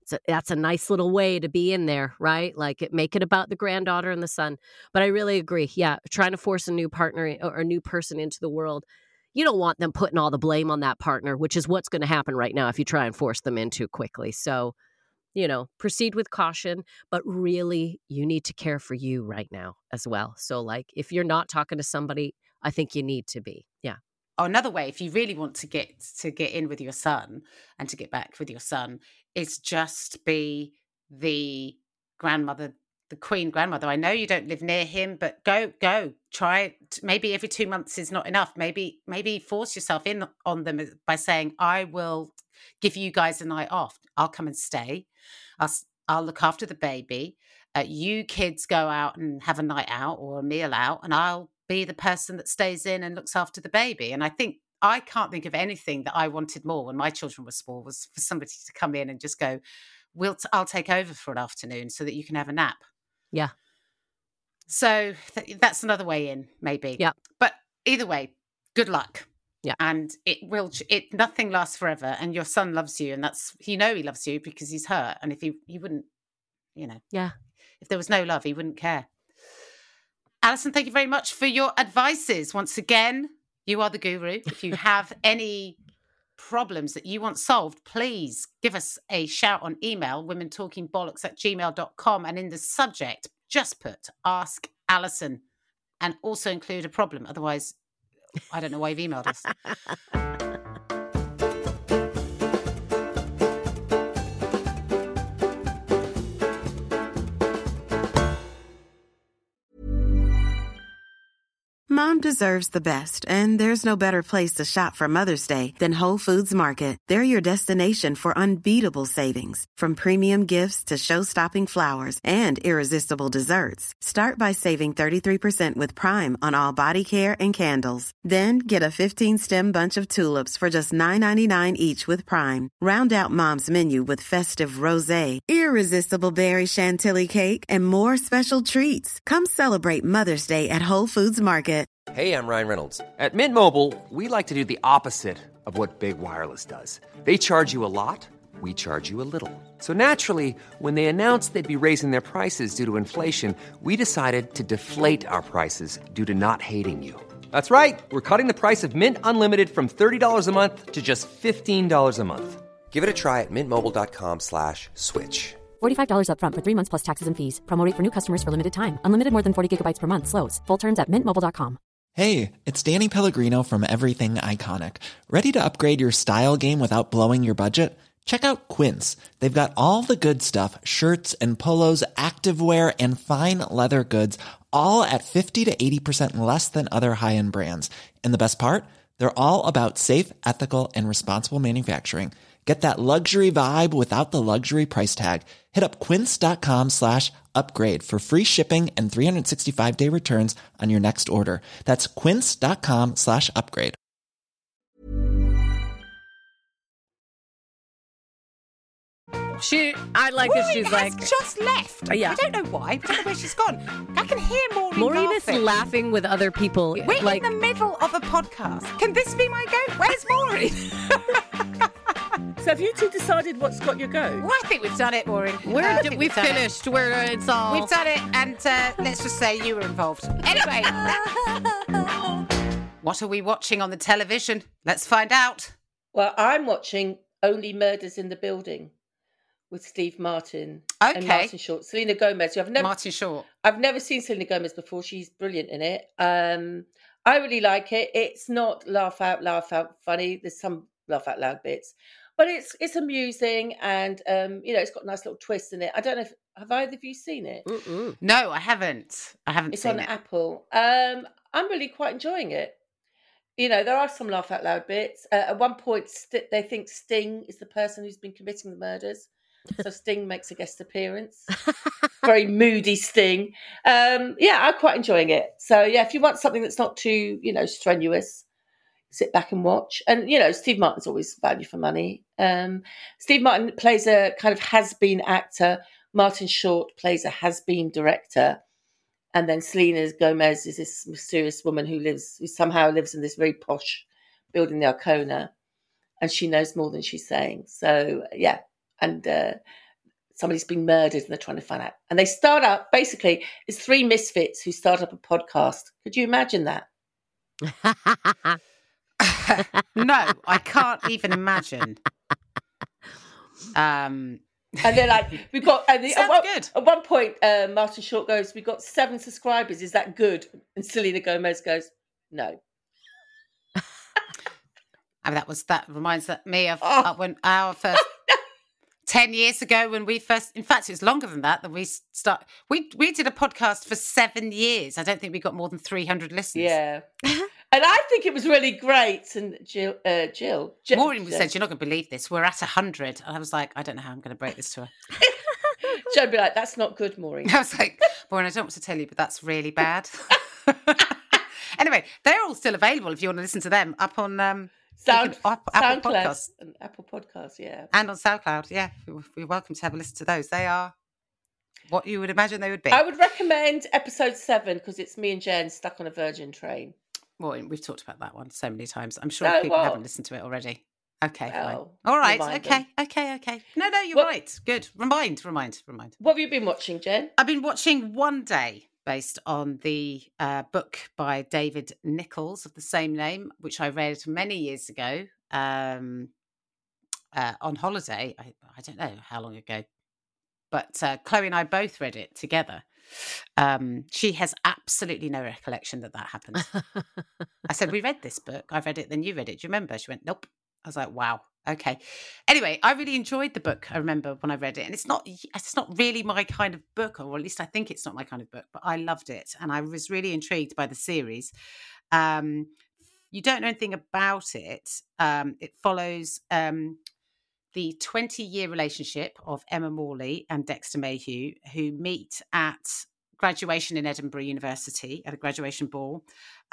That's a nice little way to be in there, right? Like make it about the granddaughter and the son. But I really agree. Yeah, trying to force a new partner or a new person into the world, you don't want them putting all the blame on that partner, which is what's going to happen right now if you try and force them in too quickly. So, proceed with caution, but really you need to care for you right now as well. So like if you're not talking to somebody, I think you need to be. Yeah. Oh, another way, if you really want to get in with your son and to get back with your son, is just be the grandmother, the queen grandmother. I know you don't live near him, but go, try it. Maybe every 2 months is not enough. Maybe force yourself in on them by saying, I will give you guys a night off. I'll come and stay. I'll look after the baby. You kids go out and have a night out or a meal out, and I'll be the person that stays in and looks after the baby. And I can't think of anything that I wanted more when my children were small was for somebody to come in and just go, I'll take over for an afternoon so that you can have a nap. Yeah. So that's another way in, maybe. Yeah. But either way, good luck. Yeah. And nothing lasts forever. And your son loves you, and he loves you because he's hurt. And if he wouldn't, Yeah. if there was no love, he wouldn't care. Alison, thank you very much for your advices. Once again, you are the guru. If you have any problems that you want solved, please give us a shout on email, womentalkingbollocks@gmail.com. And in the subject, just put Ask Alison and also include a problem. Otherwise, I don't know why you've emailed us. Mom deserves the best, and there's no better place to shop for Mother's Day than Whole Foods Market. They're your destination for unbeatable savings, from premium gifts to show-stopping flowers and irresistible desserts. Start by saving 33% with Prime on all body care and candles. Then get a 15-stem bunch of tulips for just $9.99 each with Prime. Round out Mom's menu with festive rosé, irresistible berry chantilly cake, and more special treats. Come celebrate Mother's Day at Whole Foods Market. Hey, I'm Ryan Reynolds. At Mint Mobile, we like to do the opposite of what Big Wireless does. They charge you a lot, we charge you a little. So naturally, when they announced they'd be raising their prices due to inflation, we decided to deflate our prices due to not hating you. That's right. We're cutting the price of Mint Unlimited from $30 a month to just $15 a month. Give it a try at mintmobile.com/switch. $45 up front for 3 months plus taxes and fees. Promo rate for new customers for limited time. Unlimited more than 40 gigabytes per month. Slows full terms at mintmobile.com. Hey, it's Danny Pellegrino from Everything Iconic. Ready to upgrade your style game without blowing your budget? Check out Quince. They've got all the good stuff, shirts and polos, activewear, and fine leather goods, all at 50 to 80% less than other high-end brands. And the best part? They're all about safe, ethical, and responsible manufacturing. Get that luxury vibe without the luxury price tag. Hit up quince.com/upgrade for free shipping and 365-day returns on your next order. That's quince.com/upgrade. I like it. Maureen She's has like, just left. Yeah. I don't know why. I don't know where she's gone. I can hear Maureen is laughing. laughing with other people. We're in the middle of a podcast. Can this be my go? Where's Maureen? So have you two decided what's got your go? Well, I think we've done it, Maureen. We've finished. It's all. We've done it, and let's just say you were involved. Anyway, what are we watching on the television? Let's find out. Well, I'm watching Only Murders in the Building with Steve Martin and Okay. Martin Short. Selena Gomez. Martin Short. I've never seen Selena Gomez before. She's brilliant in it. I really like it. It's not laugh out funny. There's some laugh out loud bits, but it's amusing, and it's got a nice little twist in it. I don't know if have either of you seen it. Mm-mm. No, I haven't. It's seen on it. Apple. I'm really quite enjoying it. There are some laugh out loud bits. At one point, they think Sting is the person who's been committing the murders. So Sting makes a guest appearance. Very moody Sting. I'm quite enjoying it. So yeah, if you want something that's not too, strenuous, sit back and watch. And Steve Martin's always value for money. Steve Martin plays a kind of has-been actor. Martin Short plays a has-been director. And then Selena Gomez is this mysterious woman who somehow lives in this very posh building, the Arcona, and she knows more than she's saying. So yeah, and somebody's been murdered and they're trying to find out. And they start up, basically, it's three misfits who start up a podcast. Could you imagine that? No, I can't even imagine. And they're like, we've got, good. At one point, Martin Short goes, we've got 7 subscribers. Is that good? And Selena Gomez goes, no. And that reminds me of when our first 10 years ago when we first, in fact, it was longer than that we did a podcast for 7 years. I don't think we got more than 300 listens. Yeah. And I think it was really great. And Jill Maureen said, you're not going to believe this. We're at 100. And I was like, I don't know how I'm going to break this to her. Joe'd be like, that's not good, Maureen. I was like, Maureen, I don't want to tell you, but that's really bad. Anyway, they're all still available if you want to listen to them up on Apple Podcasts. And Apple Podcasts, yeah. And on SoundCloud, yeah. You're welcome to have a listen to those. They are what you would imagine they would be. I would recommend episode 7 because it's me and Jen stuck on a Virgin train. Well, we've talked about that one so many times. I'm sure people haven't listened to it already. Okay, fine. All right, okay. No, you're right. Good. Remind. What have you been watching, Jen? I've been watching One Day, based on the book by David Nichols of the same name, which I read many years ago on holiday. I don't know how long ago, but Chloe and I both read it together. She has absolutely no recollection that happened. I said, we read this book. I read it, then you read it. Do you remember? She went, nope. I was like, wow. Okay. Anyway, I really enjoyed the book. I remember when I read it, and it's not really my kind of book, or at least I think it's not my kind of book, but I loved it. And I was really intrigued by the series. You don't know anything about it. It follows the 20-year relationship of Emma Morley and Dexter Mayhew, who meet at graduation in Edinburgh University at a graduation ball.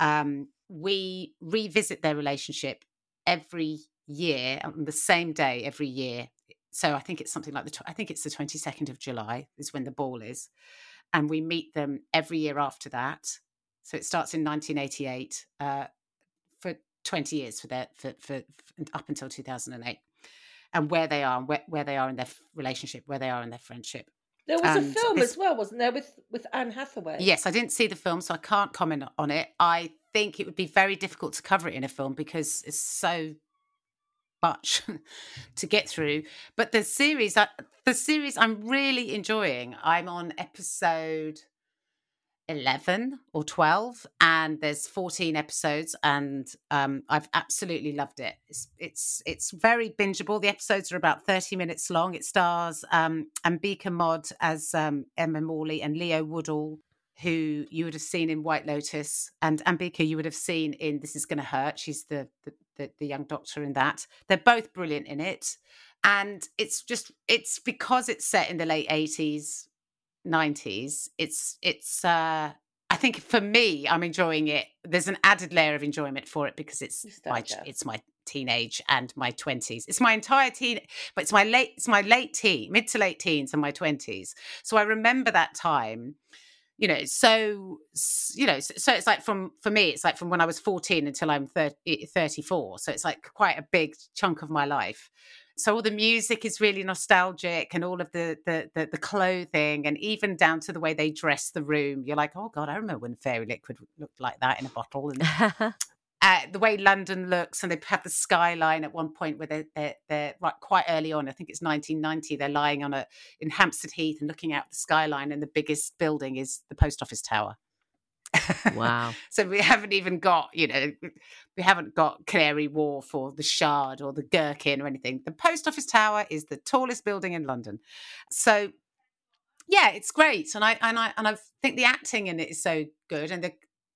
We revisit their relationship every year on the same day every year. So I think it's something like I think it's the 22nd of July is when the ball is, and we meet them every year after that. So it starts in 1988 for 20 years for up until 2008. And where they are, where they are in their relationship, where they are in their friendship. There was a film as well, wasn't there, with Anne Hathaway? Yes, I didn't see the film, so I can't comment on it. I think it would be very difficult to cover it in a film because it's so much to get through. But the series I'm really enjoying. I'm on episode 11 or 12, and there's 14 episodes, and I've absolutely loved it. It's very bingeable. The episodes are about 30 minutes long. It stars Ambika Mod as Emma Morley and Leo Woodall, who you would have seen in White Lotus, and Ambika you would have seen in This Is Gonna Hurt. She's the young doctor in that. They're both brilliant in it, and it's because it's set in the late 80s, 90s. It's I think for me, I'm enjoying it. There's an added layer of enjoyment for it because it's my teenage and my 20s. It's my entire teen, but it's my mid to late teens and my 20s. So I remember that time, so it's like for me, it's like from when I was 14 until I'm 34. So it's like quite a big chunk of my life. So all the music is really nostalgic, and all of the clothing, and even down to the way they dress the room. You're like, oh God, I remember when Fairy Liquid looked like that in a bottle. And the way London looks, and they have the skyline at one point where they're right, quite early on. I think it's 1990. They're lying in Hampstead Heath and looking out the skyline, and the biggest building is the Post Office Tower. Wow. So we haven't even got, Canary Wharf or the Shard or the Gherkin or anything. The Post Office Tower is the tallest building in London. So yeah, it's great. And I think the acting in it is so good. And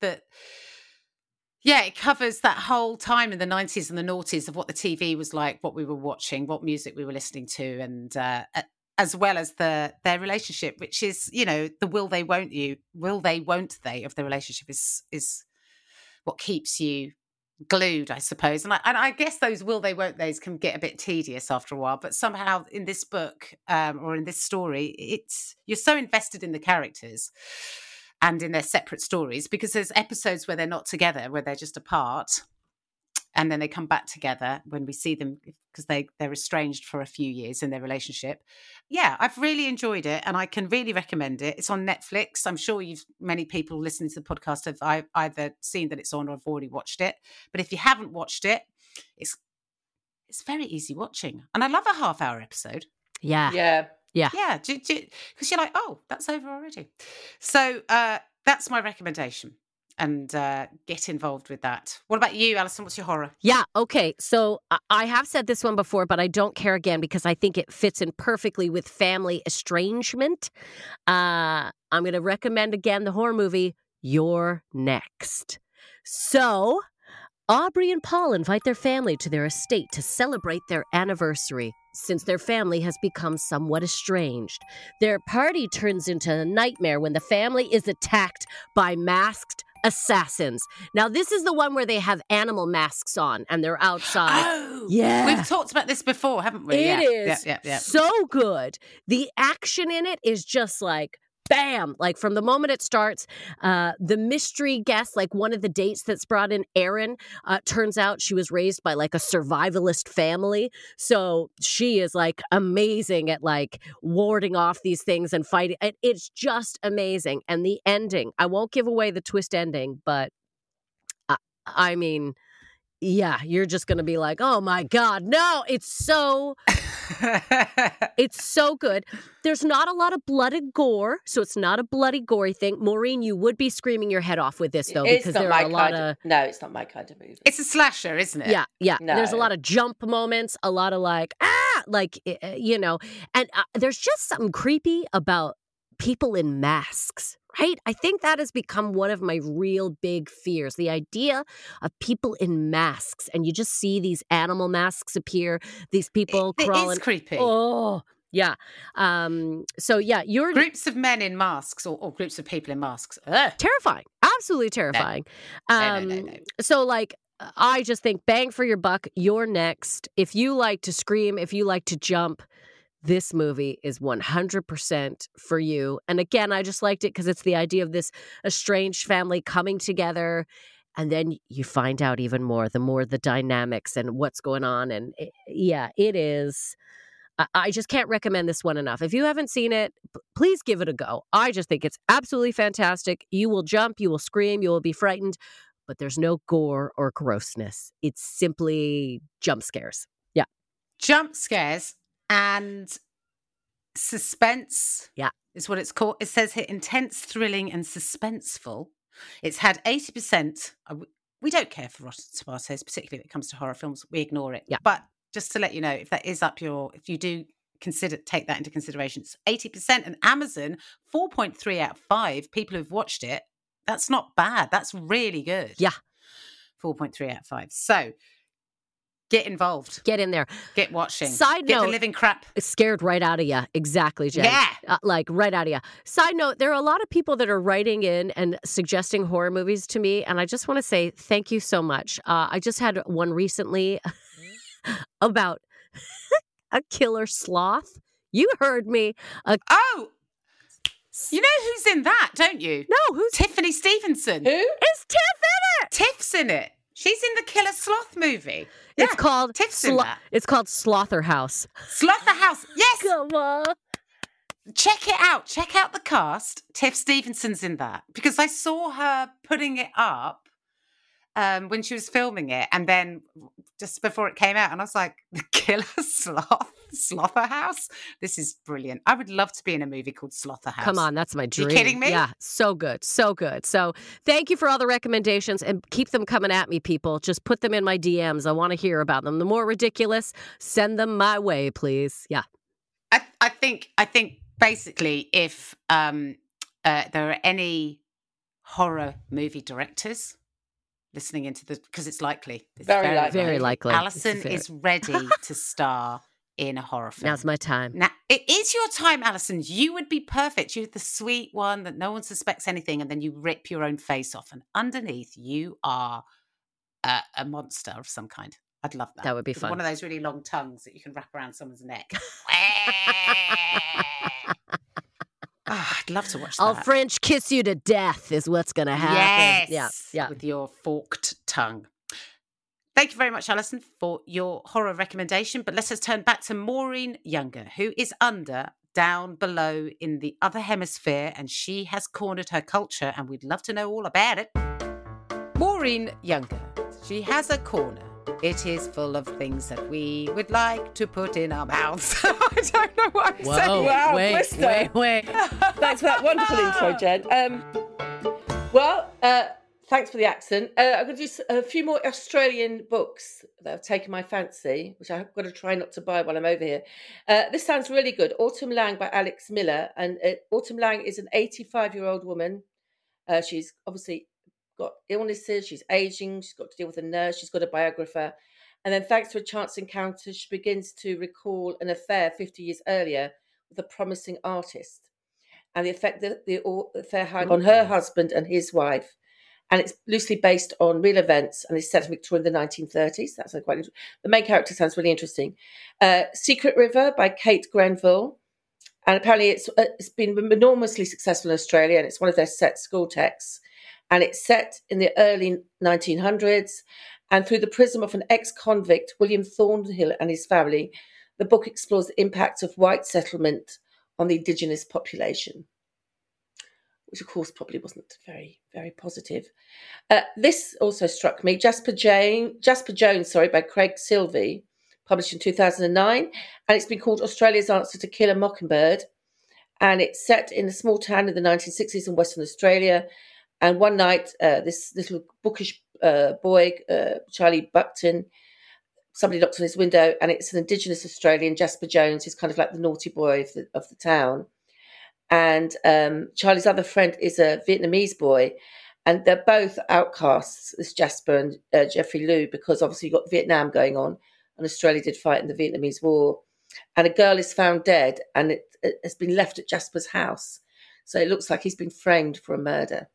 it covers that whole time in the 90s and the noughties of what the TV was like, what we were watching, what music we were listening to, and as well as their relationship, which is, the will they, won't they of the relationship is what keeps you glued, I suppose. And I guess those will they, won't they's can get a bit tedious after a while, but somehow in this book or in this story, you're so invested in the characters and in their separate stories, because there's episodes where they're not together, where they're just apart, and then they come back together when we see them because they're estranged for a few years in their relationship. Yeah, I've really enjoyed it, and I can really recommend it. It's on Netflix. I'm sure many people listening to the podcast have either seen that it's on or have already watched it. But if you haven't watched it, it's very easy watching, and I love a half-hour episode. Yeah. Yeah, because you're like, oh, that's over already. So that's my recommendation. And get involved with that. What about you, Alison? What's your horror? Yeah, okay. So I have said this one before, but I don't care again because I think it fits in perfectly with family estrangement. I'm going to recommend again the horror movie, You're Next. So Aubrey and Paul invite their family to their estate to celebrate their anniversary. Since their family has become somewhat estranged, their party turns into a nightmare when the family is attacked by masked assassins. Now, this is the one where they have animal masks on and they're outside. Oh, yeah. We've talked about this before, haven't we? It is Yeah. so good. The action in it is just like, bam, like from the moment it starts, the mystery guest, like one of the dates that's brought in, Erin, turns out she was raised by like a survivalist family. So she is like amazing at like warding off these things and fighting. It's just amazing. And the ending, I won't give away the twist ending, but I mean, yeah, you're just going to be like, oh my God, no, it's so good. There's not a lot of blood and gore, so it's not a bloody, gory thing. Maureen, you would be screaming your head off with this, though, because there are a lot of... No, it's not my kind of movie. It's a slasher, isn't it? Yeah. No. There's a lot of jump moments, a lot of like, you know, and there's just something creepy about people in masks, right? I think that has become one of my real big fears. The idea of people in masks, and you just see these animal masks appear, these people crawling. It is creepy. Oh, yeah. So yeah, you're groups of men in masks or groups of people in masks. Ugh. Terrifying. Absolutely terrifying. No. So like, I just think bang for your buck, You're Next. If you like to scream, if you like to jump, this movie is 100% for you. And again, I just liked it because it's the idea of this estranged family coming together. And then you find out even more, the dynamics and what's going on. And it is. I just can't recommend this one enough. If you haven't seen it, please give it a go. I just think it's absolutely fantastic. You will jump, you will scream, you will be frightened, but there's no gore or grossness. It's simply jump scares. Yeah. Jump scares. And suspense, is what it's called. It says here, intense, thrilling, and suspenseful. It's had 80%. We don't care for Rotten Tomatoes, particularly when it comes to horror films. We ignore it. Yeah. But just to let you know, if that is if you do take that into consideration, it's 80%. And Amazon, 4.3 out of 5 people who've watched it. That's not bad. That's really good. Yeah. 4.3 out of 5. So get involved. Get in there. Get watching. Side Get note, the living crap. Scared right out of you. Exactly, Jen. Yeah. Like right out of you. Side note, there are a lot of people that are writing in and suggesting horror movies to me. And I just want to say thank you so much. I just had one recently about a killer sloth. You heard me. Oh, you know who's in that, don't you? No, who's Tiffany Stevenson. Who? Is Tiff in it? Tiff's in it. She's in the Killer Sloth movie. It's called Tiff's in that. It's called Slaughterhouse. Slaughterhouse. Yes. Come on. Check it out. Check out the cast. Tiff Stevenson's in that because I saw her putting it up when she was filming it, and then just before it came out, and I was like, "The Killer Slaughterhouse. This is brilliant. I would love to be in a movie called Slaughterhouse." Come on, that's my dream. You kidding me? Yeah, so good, so good. So thank you for all the recommendations, and keep them coming at me, people. Just put them in my DMs. I want to hear about them. The more ridiculous, send them my way, please. Yeah. I think basically if there are any horror movie directors listening into the, because it's likely. It's very likely. Alison is ready to star in a horror film. Now's my time. Now, it is your time, Alison. You would be perfect. You're the sweet one that no one suspects anything, and then you rip your own face off, and underneath you are a monster of some kind. I'd love that. That would be With fun. one of those really long tongues that you can wrap around someone's neck. I'd love to watch that. I'll French kiss you to death is what's going to happen. Yes. Yeah. With your forked tongue. Thank you very much, Alison, for your horror recommendation. But let's just turn back to Maureen Younger, who is down below in the other hemisphere, and she has cornered her culture, and we'd love to know all about it. Maureen Younger, she has a corner. It is full of things that we would like to put in our mouths. I don't know what I'm saying. Wow, wait. Thanks for that wonderful intro, Jen. Thanks for the accent. I'm going to do a few more Australian books that have taken my fancy, which I've got to try not to buy while I'm over here. This sounds really good. Autumn Lang by Alex Miller. And Autumn Lang is an 85-year-old woman. She's obviously got illnesses. She's aging. She's got to deal with a nurse. She's got a biographer. And then thanks to a chance encounter, she begins to recall an affair 50 years earlier with a promising artist and the effect that the affair had on her husband and his wife. And it's loosely based on real events, and it's set in Victoria in the 1930s. That's quite interesting. The main character sounds really interesting. Secret River by Kate Grenville. And apparently it's been enormously successful in Australia, and it's one of their set school texts. And it's set in the early 1900s. And through the prism of an ex-convict, William Thornhill, and his family, the book explores the impact of white settlement on the Indigenous population, which of course probably wasn't very, very positive. This also struck me, Jasper Jones, by Craig Silvey, published in 2009, and it's been called Australia's Answer to Kill a Mockingbird, and it's set in a small town in the 1960s in Western Australia. And one night, this little bookish boy, Charlie Buckton, somebody knocks on his window, and it's an Indigenous Australian, Jasper Jones, who's kind of like the naughty boy of the town. And Charlie's other friend is a Vietnamese boy, and they're both outcasts, this Jasper and Jeffrey Liu, because obviously you've got Vietnam going on, and Australia did fight in the Vietnamese War. And a girl is found dead, and it has been left at Jasper's house. So it looks like he's been framed for a murder.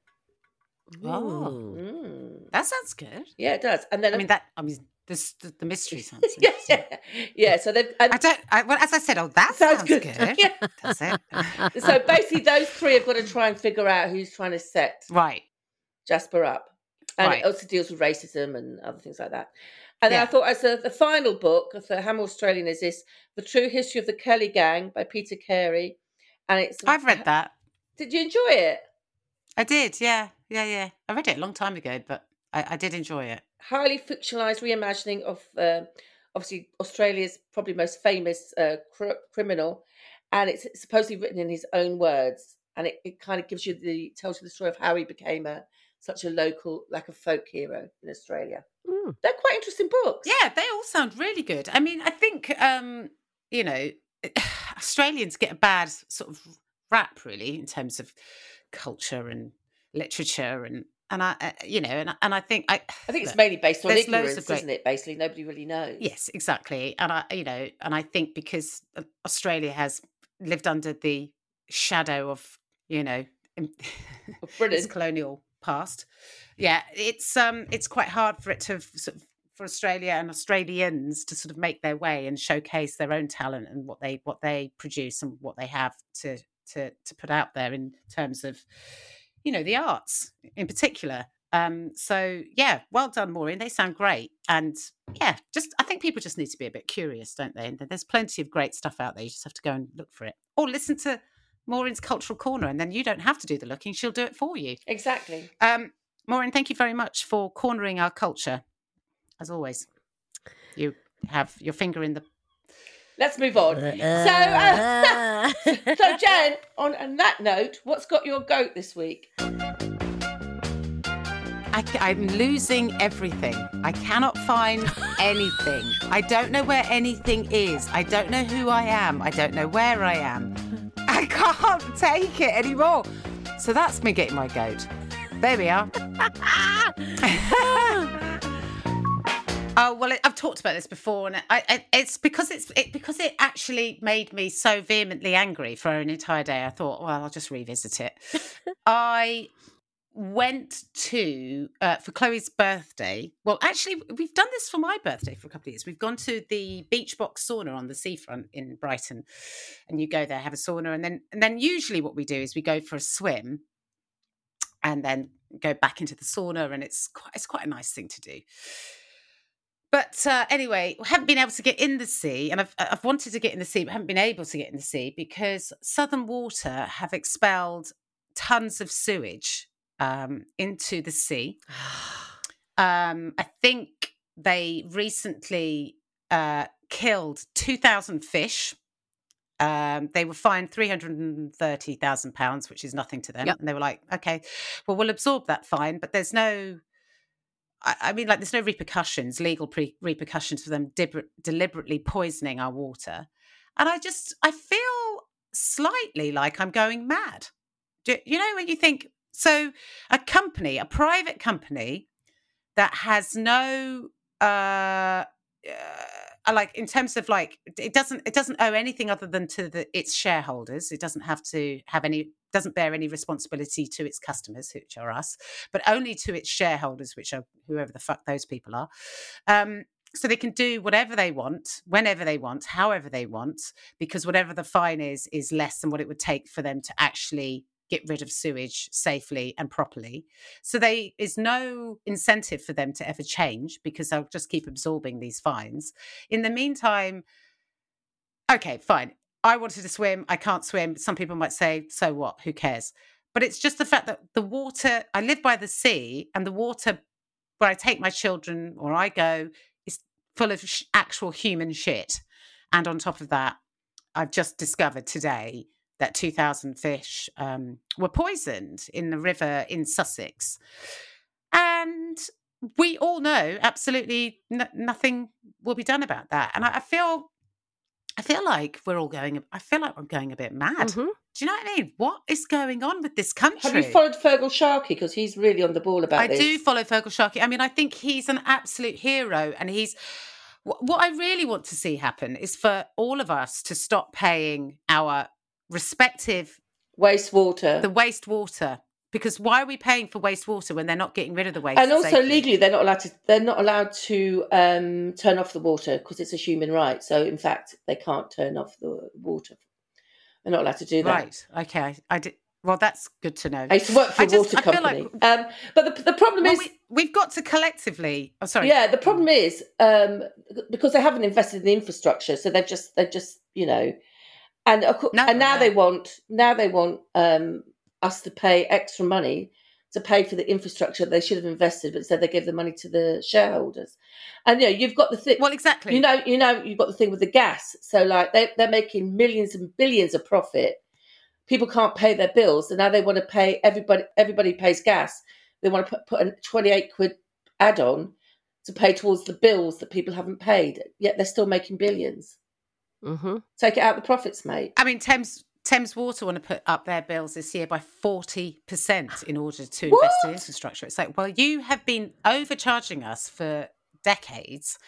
Oh, that sounds good. Yeah, it does. And then the mystery sounds yeah. So they've. As I said, that sounds good. Yeah. Does it? So basically, those three have got to try and figure out who's trying to set Jasper up, and it also deals with racism and other things like that. And then I thought, as the final book for How Australian Is This? The True History of the Kelly Gang by Peter Carey, and I've read that. Did you enjoy it? I did, yeah. I read it a long time ago, but I did enjoy it. Highly fictionalised reimagining of obviously Australia's probably most famous criminal, and it's supposedly written in his own words, and it kind of tells you the story of how he became such a local, like a folk hero in Australia. They're quite interesting books. Yeah, they all sound really good. I mean, I think Australians get a bad sort of rap, really, in terms of culture and literature and I think it's mainly based on ignorance, isn't it? Basically, nobody really knows. Yes, exactly. And I think because Australia has lived under the shadow of its colonial past. Yeah, it's quite hard for it to for Australia and Australians to sort of make their way and showcase their own talent and what they produce and what they have to put out there in terms of the arts in particular. So yeah, well done, Maureen. They sound great. And yeah, I think people just need to be a bit curious, don't they? And there's plenty of great stuff out there. You just have to go and look for it, or listen to Maureen's Cultural Corner, and then you don't have to do the looking. She'll do it for you. Exactly. Maureen, thank you very much for cornering our culture. As always, you have your finger in the... Let's move on. So Jen, on that note, what's got your goat this week? I'm losing everything. I cannot find anything. I don't know where anything is. I don't know who I am. I don't know where I am. I can't take it anymore. So that's me getting my goat. There we are. Oh, well, I've talked about this before, and it's because it actually made me so vehemently angry for an entire day. I thought, well, I'll just revisit it. I went to, for Chloe's birthday, well, actually, we've done this for my birthday for a couple of years. We've gone to the Beach Box sauna on the seafront in Brighton, and you go there, have a sauna, and then usually what we do is we go for a swim and then go back into the sauna, and it's quite a nice thing to do. But anyway, we haven't been able to get in the sea, and I've wanted to get in the sea, but haven't been able to get in the sea because Southern Water have expelled tons of sewage into the sea. I think they recently killed 2,000 fish. They were fined £330,000, which is nothing to them. Yep. And they were like, okay, well, we'll absorb that fine, but there's no... there's no repercussions, legal repercussions for them deliberately poisoning our water. And I feel slightly like I'm going mad. You know, when you think, so a private company that has no, in terms of it doesn't owe anything other than to its shareholders. It doesn't have to have doesn't bear any responsibility to its customers, which are us, but only to its shareholders, which are whoever the fuck those people are. So they can do whatever they want, whenever they want, however they want, because whatever the fine is less than what it would take for them to actually get rid of sewage safely and properly. So there is no incentive for them to ever change because they'll just keep absorbing these fines. In the meantime, okay, fine. I wanted to swim. I can't swim. Some people might say, so what? Who cares? But it's just the fact that the water, I live by the sea, and the water where I take my children or I go is full of actual human shit. And on top of that, I've just discovered today that 2,000 fish were poisoned in the river in Sussex. And we all know absolutely nothing will be done about that. And I feel like I'm going a bit mad. Mm-hmm. Do you know what I mean? What is going on with this country? Have you followed Fergal Sharkey? Because he's really on the ball about this. I do follow Fergal Sharkey. I mean, I think he's an absolute hero. And what I really want to see happen is for all of us to stop paying our respective... the wastewater. Because why are we paying for wastewater when they're not getting rid of the waste? And also safely? legally, they're not allowed to turn off the water because it's a human right. So in fact, they can't turn off the water. They're not allowed to do that. Right. Okay. I did. Well, that's good to know. I used to work for a water company. But the problem is... we've got to collectively... Oh, sorry. Yeah, the problem is because they haven't invested in the infrastructure. So they've just you know... And now they want us to pay extra money to pay for the infrastructure they should have invested, but instead they give the money to the shareholders. And you've got the thing. Well, exactly. You've got the thing with the gas. So they're making millions and billions of profit. People can't pay their bills, and now they want to pay everybody. Everybody pays gas. They want to put a 28 quid add-on to pay towards the bills that people haven't paid. Yet they're still making billions. Mm-hmm. Take it out the profits, mate. I mean, Thames Water want to put up their bills this year by 40% in order to invest in infrastructure. It's like, well, you have been overcharging us for decades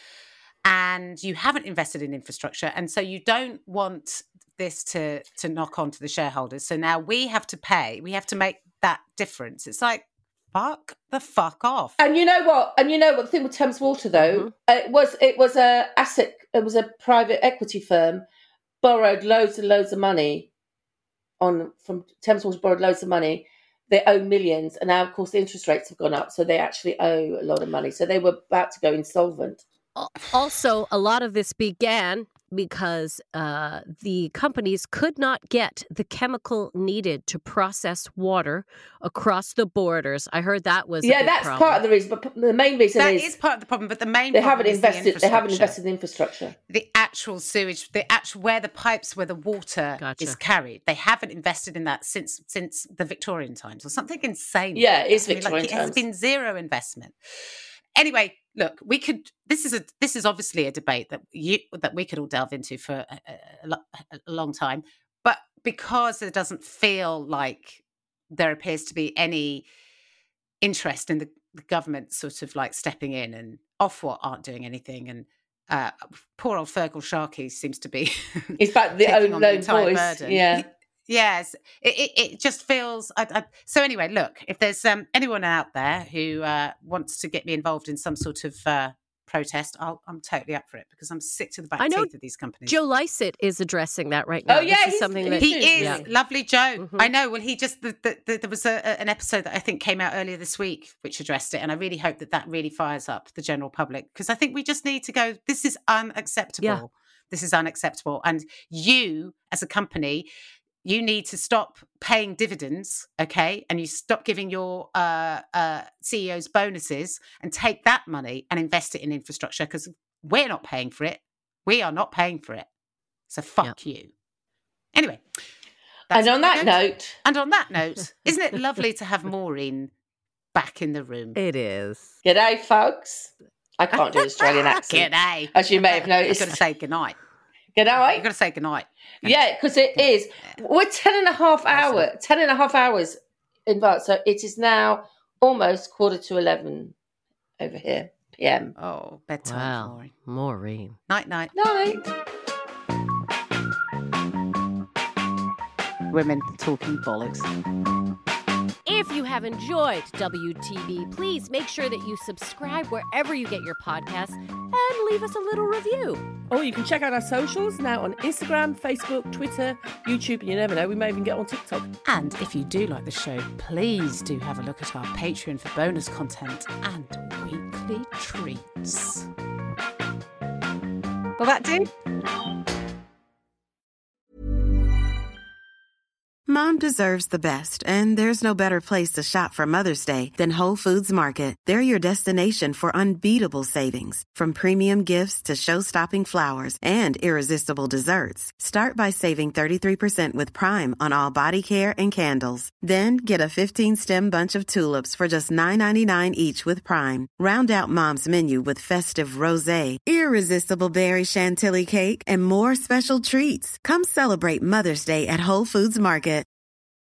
and you haven't invested in infrastructure. And so you don't want this to knock on to the shareholders. So now we have to pay. We have to make that difference. It's like, fuck the fuck off. And you know what? The thing with Thames Water, though, it was a asset. It was a private equity firm borrowed loads and loads of money from Thames Water. Borrowed loads of money. They owe millions, and now, of course, the interest rates have gone up, so they actually owe a lot of money. So they were about to go insolvent. Also, a lot of this began because the companies could not get the chemical needed to process water across the borders. I heard that was that's problem. part of the reason. But the main reason is part of the problem. But the main they problem haven't invested. is They haven't invested in infrastructure. The actual sewage, where the water is carried. They haven't invested in that since the Victorian times or something insane. Yeah, it is Victorian times. It has times. been zero investment. Anyway, look, we could. This is obviously a debate that we could all delve into for a long time. But because it doesn't feel like there appears to be any interest in the government sort of like stepping in, and Ofwat aren't doing anything, and poor old Fergal Sharkey seems to be. He's back the taking on the lone entire voice. burden. Yeah. Yes, it just feels... So anyway, look, if there's anyone out there who wants to get me involved in some sort of protest, I'm totally up for it because I'm sick to the back I know teeth of these companies. Joe Lycett is addressing that right now. Oh, yeah, This is something that He is Yeah. lovely, Joe. Mhm. I know. Well, he just there was an episode that I think came out earlier this week which addressed it, and I really hope that really fires up the general public because I think we just need to go. This is unacceptable. Yeah. This is unacceptable, and you as a company. You need to stop paying dividends, okay? And you stop giving your CEOs bonuses and take that money and invest it in infrastructure because we're not paying for it. We are not paying for it. So fuck you. Anyway. And on that note, isn't it lovely to have Maureen back in the room? It is. G'day, folks. I can't do Australian accent. G'day. As you may have noticed. You've got to say goodnight. G'day. You've got to say goodnight. Yeah, because it is. We're 10 and a half hours in advance. So it is now almost 11:15 over here, PM. Oh, bedtime, Wow. Maureen. Night. Night. Women talking bollocks. If you have enjoyed WTB, please make sure that you subscribe wherever you get your podcasts and leave us a little review. Oh, you can check out our socials now on Instagram, Facebook, Twitter, YouTube, and you never know, we may even get on TikTok. And if you do like the show, please do have a look at our Patreon for bonus content and weekly treats. Will that do? Mom deserves the best, and there's no better place to shop for Mother's Day than Whole Foods Market. They're your destination for unbeatable savings, from premium gifts to show-stopping flowers and irresistible desserts. Start by saving 33% with Prime on all body care and candles. Then get a 15-stem bunch of tulips for just $9.99 each with Prime. Round out Mom's menu with festive rosé, irresistible berry chantilly cake, and more special treats. Come celebrate Mother's Day at Whole Foods Market.